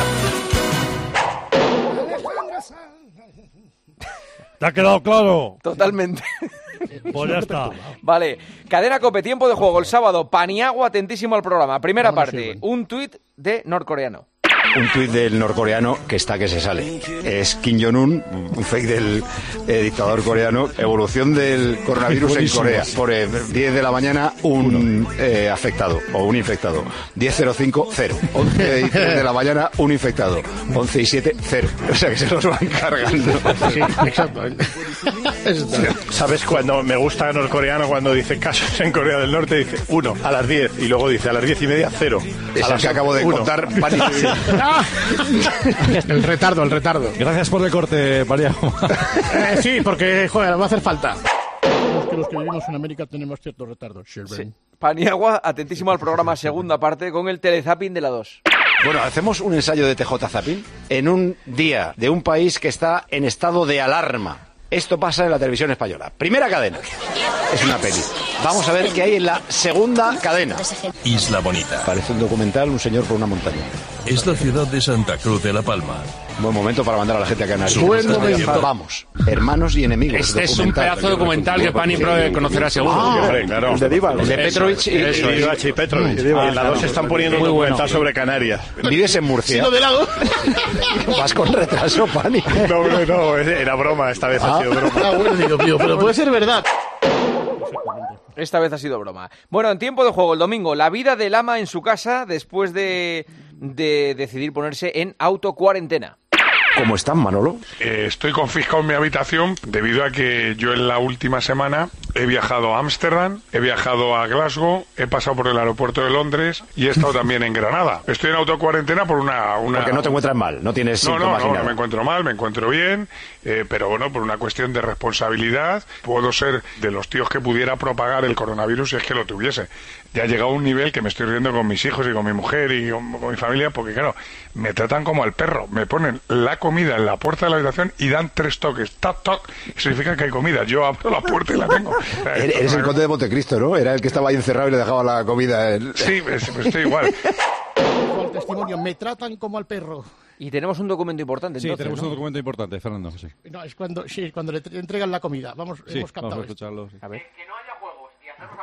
¿Te ha quedado claro? Totalmente. Pues ya está. Vale, Cadena COPE, tiempo de juego el sábado. Paniagua, atentísimo al programa. Primera parte, un tuit de norcoreano. Un tuit del norcoreano que está que se sale. Es Kim Jong-un, un fake del dictador coreano. Evolución del coronavirus en Corea. Por 10 de la mañana, un afectado o un infectado. 10:05, 0. 11 de la mañana, un infectado. 11:07, 0. O sea que se los van cargando. Sí, exactamente. ¿Sabes cuando me gusta norcoreano cuando dice casos en Corea del Norte? Dice 1 a las 10 y luego dice a las 10:30, 0. Es el que acabo de contar. El retardo. Gracias por el corte, María. Sí, porque, joder, va a hacer falta. Los que vivimos en América tenemos ciertos retardos. Sí. Paniagua, atentísimo al programa segunda parte con el telezapping de la 2. Bueno, hacemos un ensayo de TJ Zapping en un día de un país que está en estado de alarma. Esto pasa en la televisión española. Primera cadena. Es una peli. Vamos a ver qué hay en la segunda cadena. Isla Bonita. Parece un documental, un señor por una montaña. Es la ciudad de Santa Cruz de la Palma. Buen momento para mandar a la gente a Canarias. Buen momento. Vamos. Hermanos y enemigos. Este es un pedazo documental que Pani conocerá seguro. Claro. El de Dival. El de Petrovich y Petrovich. Y en la 2 se están poniendo un documental sobre Canarias. ¿Vives en Murcia? Sí, de lado. Vas con retraso, Pani. No, era broma. Esta vez ha sido broma. Bueno, digo, pero puede ser verdad. Esta vez ha sido broma. Bueno, en tiempo de juego, el domingo, la vida del ama en su casa después de decidir ponerse en autocuarentena. ¿Cómo están, Manolo? Estoy confiscado en mi habitación debido a que yo en la última semana he viajado a Ámsterdam, he viajado a Glasgow, he pasado por el aeropuerto de Londres y he estado también en Granada. Estoy en autocuarentena por una... Porque no te encuentras mal, no tienes síntomas ni nada. No me encuentro mal, me encuentro bien, pero bueno, por una cuestión de responsabilidad, puedo ser de los tíos que pudiera propagar el coronavirus si es que lo tuviese. Ya ha llegado a un nivel que me estoy riendo con mis hijos y con mi mujer y con mi familia porque, claro, me tratan como al perro. Me ponen la comida en la puerta de la habitación y dan 3 toques. ¡Tac, toc! Eso significa que hay comida. Yo abro la puerta y la tengo. Eres el conde de Montecristo, ¿no? Era el que estaba ahí encerrado y le dejaba la comida. Sí, pues estoy igual. Por testimonio, me tratan como al perro. Y tenemos un documento importante, entonces, Sí, tenemos un documento importante, Fernando. Sí. No, es cuando le entregan la comida. Vamos, sí, hemos captado vamos a escucharlo. Sí. A ver. Que no haya juegos y hacerlos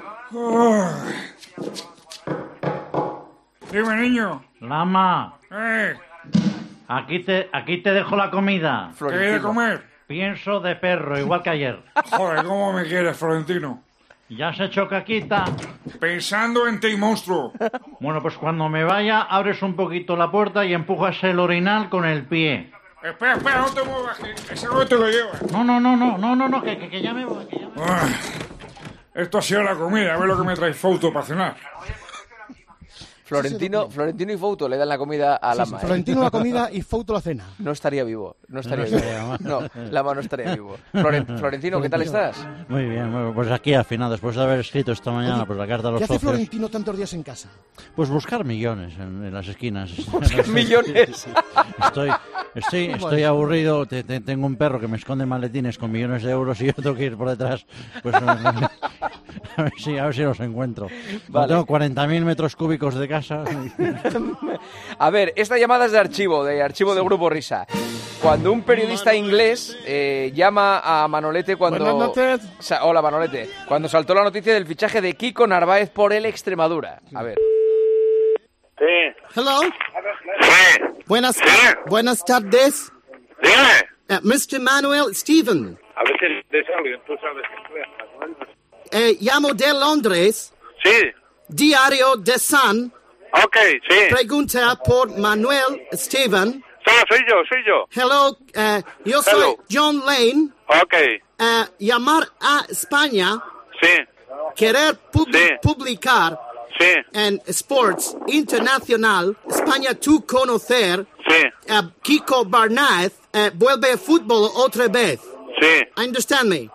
a puerta cerrada. Dime, niño. Lama, aquí te dejo la comida. ¿Qué hay de comer? Pienso de perro, igual que ayer. Joder, ¿cómo me quieres, Florentino? ¿Ya has hecho caquita? Pensando en ti, monstruo. Bueno, pues cuando me vaya, abres un poquito la puerta y empujas el orinal con el pie. Espera, no te muevas, que ese no te lo llevas. No, que ya me voy. Esto ha sido la comida, a ver lo que me trae Fouto para cenar. Florentino y Fouto le dan la comida a Lama. Florentino la comida y Fouto la cena. No estaría vivo. No, Lama no estaría vivo. Florentino, ¿qué tal estás? Muy bien, bueno, pues aquí al final, después de haber escrito esta mañana pues la carta a los socios... ¿Qué hace Florentino tantos días en casa? Pues buscar millones en las esquinas. ¿Buscar millones? Estoy aburrido, tengo un perro que me esconde maletines con millones de euros y yo tengo que ir por detrás. Pues a ver si los encuentro. Vale. Tengo 40.000 metros cúbicos de casa. A ver, esta llamada es de archivo del Grupo Risa. Cuando un periodista inglés llama a Manolete cuando... Buenas noches. Hola, Manolete. Cuando saltó la noticia del fichaje de Kiko Narváez por el Extremadura. A ver. Sí. Hello. Sí. Buenas tardes. Dime. Mr. Manuel Steven. A ver si de alguien, tú sabes inglés. Llamo de Londres. Sí. Diario The Sun. Ok, sí. Pregunta por Manuel Steven. Soy yo. Hello, yo soy John Lane. Ok. Llamar a España. Sí. Querer publicar. Sí. En Sports Internacional, España tú conocer. Sí. Kiko Barnáez vuelve a fútbol otra vez. Sí. Understand me?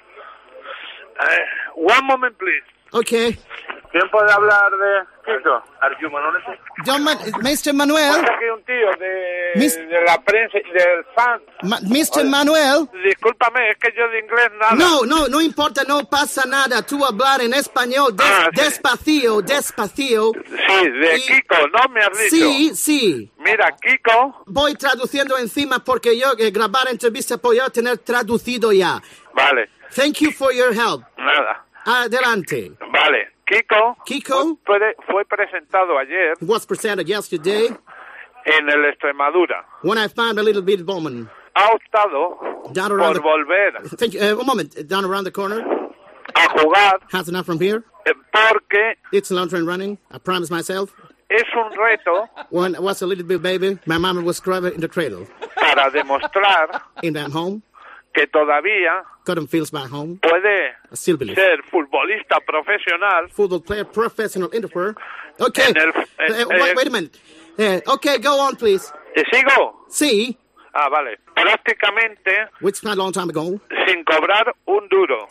One moment, please. Okay. ¿Quién puede hablar de Kiko? Arjun Manolete. Mr. Manuel. Pasa que un tío de la prensa, del fan. Mr. Manuel. Discúlpame, es que yo de inglés nada. No importa, no pasa nada. Tú hablar en español despacio. Sí, de Kiko, ¿no me has dicho? Sí. Mira, Kiko. Voy traduciendo encima porque yo grabar entrevista voy a tener traducido ya. Vale. Thank you for your help. Nada. Adelante. Vale. Kiko fue presentado ayer. Was presented yesterday. En el Extremadura. When I found a little bit woman. Ha optado por volver. Un moment, down around the corner. A jugar. Has enough from here. Porque. It's a long train running. I promise myself. Es un reto. When I was a little bit baby, my mama was crying in the cradle. Para demostrar. In that home. Que todavía feels back home. Puede ser futbolista profesional. Football player, professional interpreter. Okay. Wait a minute. Okay, go on, please. ¿Sigo? Sí. Ah, vale. Prácticamente. Which a long time ago. Sin cobrar un duro.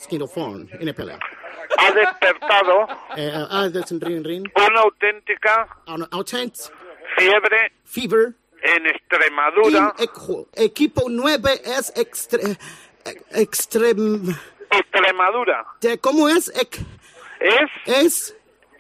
Ha despertado. Una auténtica. Fever. En Extremadura. Equipo 9 es Extremadura. ¿Cómo es? Es.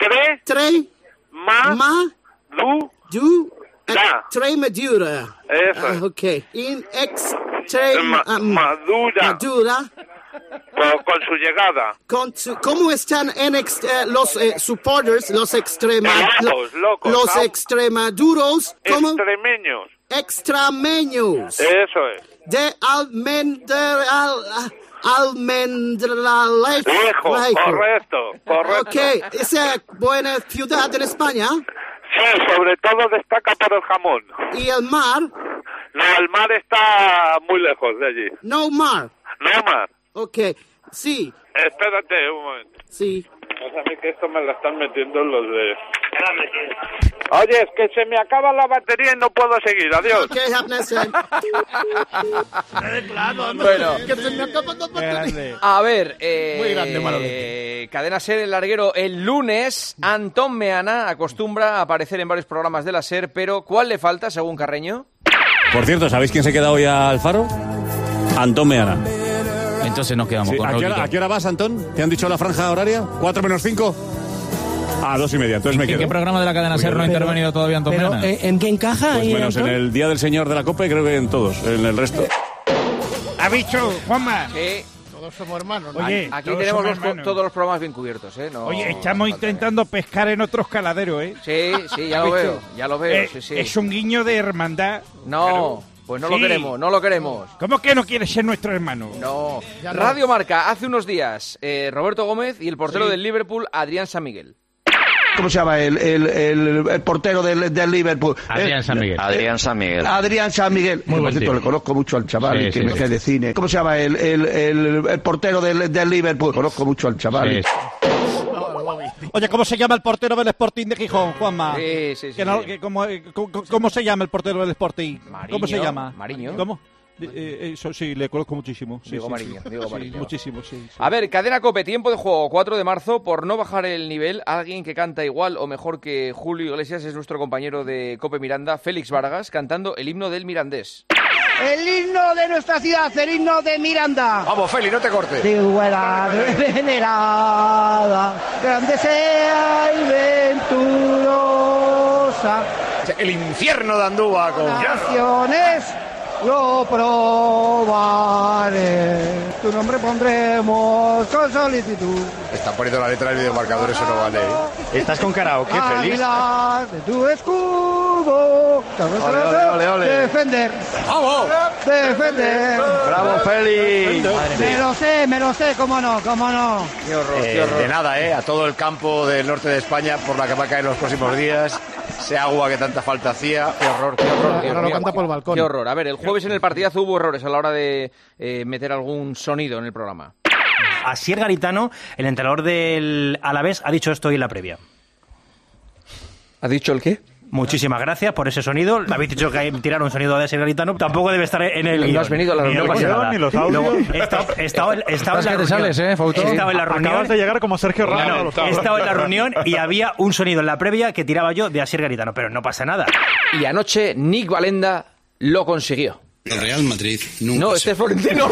Extremadura. Eso. Okay. In Extremadura. Con su llegada. ¿Cómo están en los supporters, los locos, extremaduros? Extremeños. Eso es. De Almendralejo. Correcto. Ok, ¿esa buena ciudad en España? Sí, sobre todo destaca por el jamón. ¿Y el mar? No, el mar está muy lejos de allí. No mar. Ok, sí. Espérate un momento. Sí. O sea, a mí que esto me lo están metiendo los de... Oye, es que se me acaba la batería y no puedo seguir. Adiós. Ok, happiness. Bueno. Que se me acaba la batería. A ver, muy grande, Manolete. Cadena SER, El Larguero, el lunes. Antón Meana acostumbra a aparecer en varios programas de la SER, pero ¿cuál le falta, según Carreño? Por cierto, ¿sabéis quién se queda hoy al Faro? Antón Meana. Entonces nos quedamos con ¿A qué hora vas, Antón? ¿Te han dicho la franja horaria? ¿4 menos 5? 2:30, entonces me quedo. ¿En qué programa de la cadena SER no ha intervenido todavía Antón Meana? ¿En qué encaja? Pues menos Antón? en el Día del Señor de la COPE, creo que en todos, en el resto. ¿Ha dicho, Juanma? Sí. Todos somos hermanos, ¿no? Oye, aquí tenemos todos los programas bien cubiertos, ¿eh? No, oye, estamos intentando pescar en otros caladeros, ¿eh? Sí, ya lo veo, sí. Es un guiño de hermandad. No... Pues no lo queremos. ¿Cómo que no quiere ser nuestro hermano? No. Radio Marca, hace unos días, Roberto Gómez y el portero del Liverpool, Adrián San Miguel. ¿Cómo se llama el portero del Liverpool? Adrián San Miguel. Adrián San Miguel. Muy por cierto, le conozco mucho al chaval que me cae de cine. ¿Cómo se llama el portero del Liverpool? Conozco mucho al chaval. Oye, ¿cómo se llama el portero del Sporting de Gijón, Juanma? Sí. ¿Cómo se llama el portero del Sporting? ¿Cómo se llama? Mariño. ¿Cómo? Eso sí, le conozco muchísimo. Diego Mariño. Muchísimo, sí. A ver, Cadena COPE, tiempo de juego, 4 de marzo. Por no bajar el nivel, alguien que canta igual o mejor que Julio Iglesias es nuestro compañero de COPE Miranda, Félix Vargas, cantando el himno del Mirandés. El himno de nuestra ciudad, el himno de Miranda. Vamos, Feli, no te cortes. Tiguera venerada, grande sea y venturosa. El infierno de Andúa con... Naciones lo probaré. Tu nombre pondremos con solicitud. Está poniendo la letra del videomarcador, eso no vale. ¿Estás con karaoke, Félix? Águilas de tu escudo. Ole, ole. Defender. ¡Vamos! Defender. ¡Bravo, Félix! Me lo sé, cómo no. Qué horror, qué horror. De nada, a todo el campo del norte de España por la que va a caer en los próximos días. Ese agua que tanta falta hacía. Qué horror, qué horror. Ahora lo canta por el balcón. Qué horror. A ver, el jueves en el partidazo hubo errores a la hora de meter algún sonido en el programa. Asier Garitano, el entrenador del Alavés, ha dicho esto hoy en la previa. ¿Ha dicho el qué? Muchísimas gracias por ese sonido. Habéis dicho que tirar un sonido de Asier Garitano. Tampoco debe estar en el guión. No has venido a la reunión. Ni los audios. He estado en la reunión. Fausto? He estado en la reunión. Acabas de llegar como Sergio Ramos. He estado en la reunión y había un sonido en la previa que tiraba yo de Asier Garitano, pero no pasa nada. Y anoche Nick Valenda lo consiguió. El Real Madrid nunca. No, este es Florentino.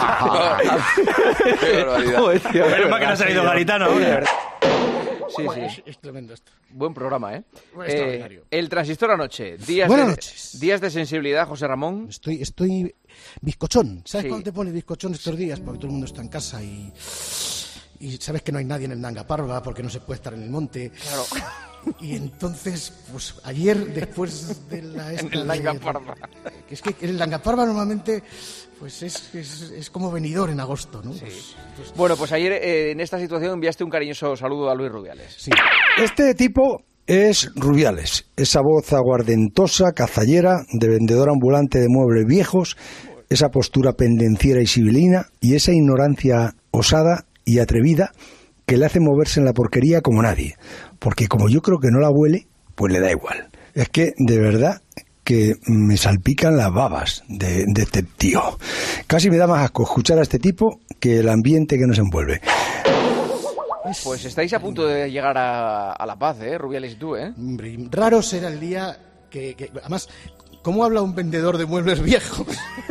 Qué barbaridad. Menos mal que no ha salido Garitano. Sí. Es tremendo esto. Buen programa, ¿eh? Extraordinario. El Transistor anoche. Buenas noches. Días de sensibilidad, José Ramón. Estoy bizcochón. ¿Sabes Sí. cuándo te pones bizcochón estos días? Porque todo el mundo está en casa y sabes que no hay nadie en el Nanga Parva porque no se puede estar en el monte. Claro. Y entonces, pues ayer, después de la... En el Nanga Parva. Que es que el Nanga Parva normalmente pues es como venidor en agosto, ¿no? Sí. Bueno, pues ayer en esta situación enviaste un cariñoso saludo a Luis Rubiales. Sí. Este tipo es Rubiales, esa voz aguardentosa, cazallera, de vendedor ambulante de muebles viejos, esa postura pendenciera y sibilina y esa ignorancia osada y atrevida que le hace moverse en la porquería como nadie. Porque como yo creo que no la huele, pues le da igual. Es que, de verdad, que me salpican las babas de este tío. Casi me da más asco escuchar a este tipo que el ambiente que nos envuelve. Pues estáis a punto de llegar a La Paz, Rubiales y tú, Hombre, raro será el día que... Además, ¿cómo habla un vendedor de muebles viejos?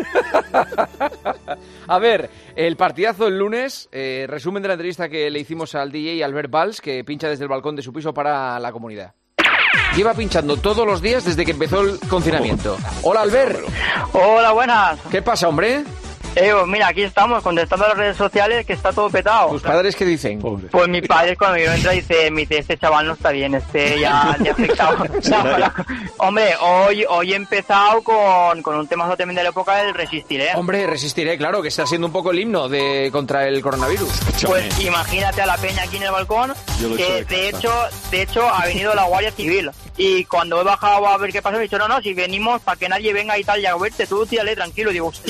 A ver, el partidazo el lunes, resumen de la entrevista que le hicimos al DJ Albert Valls, que pincha desde el balcón de su piso para la comunidad. Lleva pinchando todos los días desde que empezó el confinamiento. Hola, Albert. Hola, buenas. ¿Qué pasa, hombre? Mira, aquí estamos contestando a las redes sociales que está todo petado. ¿Tus padres qué dicen? Pues mis padres cuando yo entro dice, este chaval no está bien, ya afectado. Hombre, hoy he empezado con un tema también de la época del Resistiré. Hombre, Resistiré, claro, que está siendo un poco el himno contra el coronavirus. Pues imagínate a la peña aquí en el balcón, que de hecho ha venido la Guardia Civil. Y cuando he bajado a ver qué pasa, me he dicho, no, si venimos para que nadie venga y tal, ya verte, tú tírale tranquilo. Digo, hostia.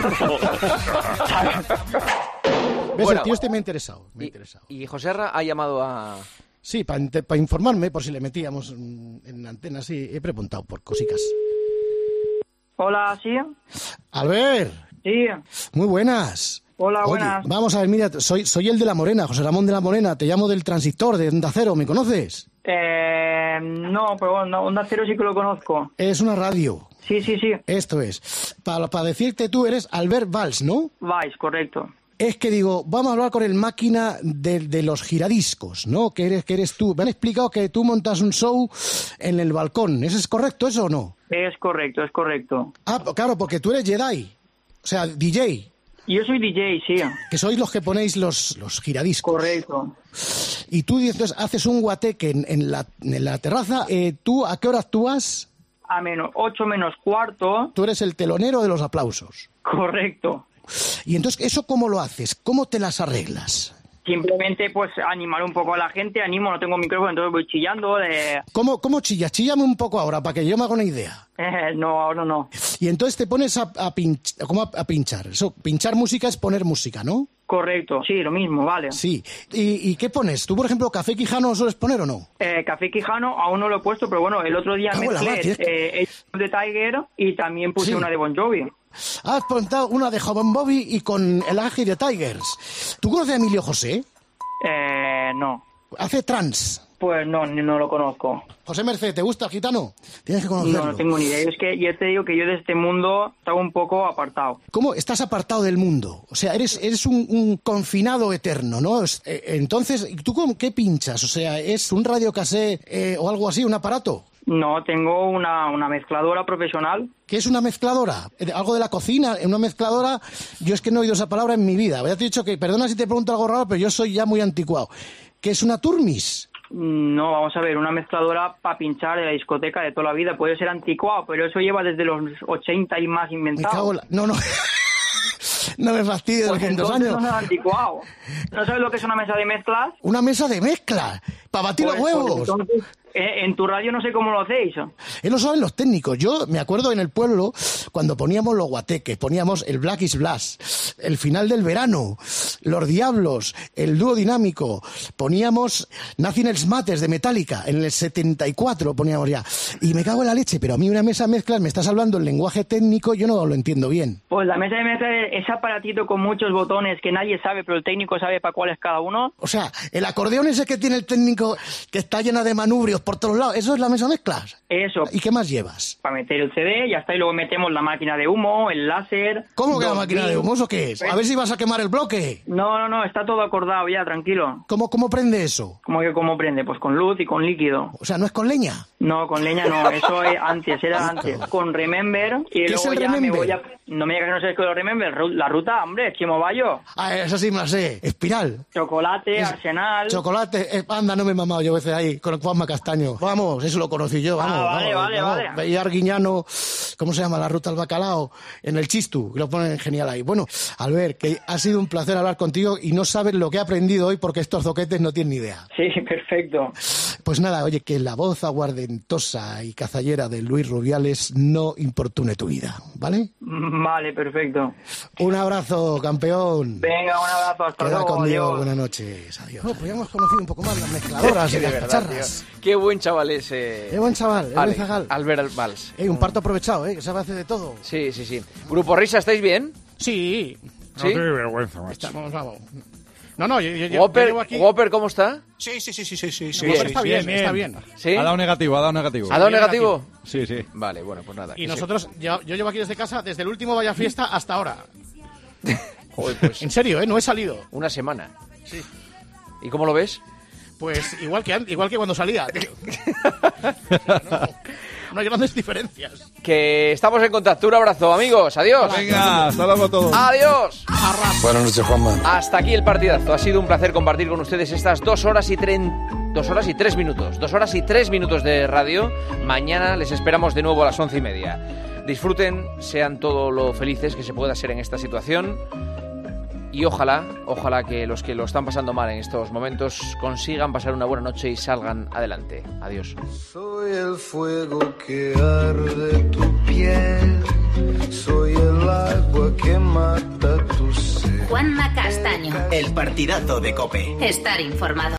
¿Ves? Bueno, el tío me ha interesado. Y Joserra ha llamado a... Sí, para informarme, por si le metíamos en antena, sí, he preguntado por cosicas. Hola, ¿sí? Albert. Sí. Muy buenas. Hola, Oye, buenas. Vamos a ver, mira, soy el de La Morena, José Ramón de La Morena, te llamo del Transistor, de Onda Cero, ¿me conoces? No, pero bueno, Onda Cero sí que lo conozco. Es una radio. Sí. Esto es. Para decirte, tú eres Albert Valls, ¿no? Valls, correcto. Es que digo, vamos a hablar con el máquina de los giradiscos, ¿no? Que eres tú. Me han explicado que tú montas un show en el balcón. ¿Eso es correcto, eso o no? Es correcto. Ah, claro, porque tú eres Jedi. O sea, DJ. Yo soy DJ, sí. Que sois los que ponéis los giradiscos. Correcto. Y tú entonces haces un guateque en la terraza. ¿Tú a qué hora actúas? A 8 menos cuarto. Tú eres el telonero de los aplausos. Correcto. Y entonces, ¿eso cómo lo haces? ¿Cómo te las arreglas? Simplemente, pues, animar un poco a la gente. No tengo micrófono, entonces voy chillando. ¿Cómo chillas? Chíllame un poco ahora, para que yo me haga una idea. No, ahora no. Y entonces te pones a pinchar. Eso, pinchar música es poner música, ¿no? Correcto, sí, lo mismo, vale. Sí. ¿Y qué pones? ¿Tú, por ejemplo, Café Quijano sueles poner o no? Café Quijano aún no lo he puesto, pero bueno, el otro día mezclé de Tiger y también puse una de Bon Jovi. Has puesto una de Bon Jovi y con el Aji de Tigers. ¿Tú conoces a Emilio José? No. ¿Hace trans? Pues no lo conozco. José Merced, ¿te gusta el gitano? Tienes que conocerlo. No tengo ni idea. Es que yo te digo que yo de este mundo estaba un poco apartado. ¿Cómo? Estás apartado del mundo. O sea, eres un confinado eterno, ¿no? Entonces, ¿tú qué pinchas? O sea, ¿es un radiocassette o algo así, un aparato? No, tengo una mezcladora profesional. ¿Qué es una mezcladora? ¿Algo de la cocina? ¿Una mezcladora? Yo es que no he oído esa palabra en mi vida. Ya te he dicho que, perdona si te pregunto algo raro, pero yo soy ya muy anticuado. ¿Qué es una turmis? No, vamos a ver, una mezcladora para pinchar de la discoteca de toda la vida. Puede ser anticuado, pero eso lleva desde los 80 y más inventado. No. No me fastidies, pues 200 años. No es anticuado. ¿No sabes lo que es una mesa de mezclas? ¿Una mesa de mezclas? ¿Para batir los huevos? Pues entonces, en tu radio no sé cómo lo hacéis. Lo saben los técnicos. Yo me acuerdo en el pueblo cuando poníamos los guateques, poníamos el Black is Blast, el final del verano, los Diablos, el dúo dinámico, poníamos Nothing Else Matters de Metallica, en el 74 poníamos ya. Y me cago en la leche, pero a mí una mesa de mezclas me estás hablando en lenguaje técnico, yo no lo entiendo bien. Pues la mesa de mezclas es aparatito con muchos botones que nadie sabe, pero el técnico sabe para cuál es cada uno. O sea, el acordeón ese que tiene el técnico que está llena de manubrios por todos lados, ¿eso es la mesa de mezclas? Eso. ¿Y qué más llevas? Para meter el CD, ya está, y luego metemos la máquina de humo, el láser... ¿Cómo que la máquina de humo? ¿Eso qué es? A ver si vas a quemar el bloque. No, está todo acordado ya, tranquilo. ¿Cómo prende eso? ¿Cómo prende? Pues con luz y con líquido. O sea, ¿no es con leña? No, con leña no, eso es antes, era antes. Con Remember, y ¿Qué luego es el ya Remember? me voy a... No me digas que no sabes qué es el Remember, la ruta, hombre, Chimo Bayo. Ah, eso sí me la sé, espiral. Chocolate, Arsenal... Chocolate, anda, no me he mamado yo a veces ahí, con el Juanma Castaño. Vamos, eso lo conocí yo, vamos. Vale. Veía Arguiñano, ¿cómo se llama? La ruta al bacalao, en el Chistu, que lo ponen genial ahí. Bueno, Albert, que ha sido un placer hablar contigo y no sabes lo que he aprendido hoy porque estos zoquetes no tienen ni idea. Sí, perfecto. Pues nada, oye, que la voz aguardentosa y cazallera de Luis Rubiales no importune tu vida, ¿vale? Vale, perfecto. Un abrazo, campeón. Venga, un abrazo, hasta Queda luego. con Dios, Adiós. buenas noches, adiós. Pues ya hemos conocido un poco más las mezcladoras y las cacharras. Qué buen chaval ese. Qué buen chaval, el Zagal. Albert Valls. Un parto aprovechado, que sabe hacer de todo. Sí. Grupo Risa, ¿estáis bien? Sí. ¿Sí? No tengo vergüenza, macho. Estamos, vamos. No, yo llevo aquí... Whopper, ¿cómo está? Sí. Bien. Está bien. ¿Sí? Ha dado negativo. ¿Ha dado negativo? Sí. Vale, bueno, pues nada. Y nosotros, yo llevo aquí desde casa, desde el último Vaya Fiesta hasta ahora. Joder, pues, En serio, no he salido. una semana. Sí. ¿Y cómo lo ves? Pues igual que cuando salía, tío. No hay grandes diferencias. Que estamos en contacto. Un abrazo, amigos. Adiós. Venga, hasta luego todos. Adiós. Buenas noches, Juanma. Hasta aquí el partidazo. Ha sido un placer compartir con ustedes estas 2 horas y 3 minutos. 2 horas y 3 minutos de radio. Mañana les esperamos de nuevo a las 11:30. Disfruten, sean todo lo felices que se pueda ser en esta situación. Y ojalá que los que lo están pasando mal en estos momentos consigan pasar una buena noche y salgan adelante. Adiós. Soy el fuego que arde tu piel, soy el agua que mata tu sed. Juanma Castaño. El partidazo de COPE. Estar informado.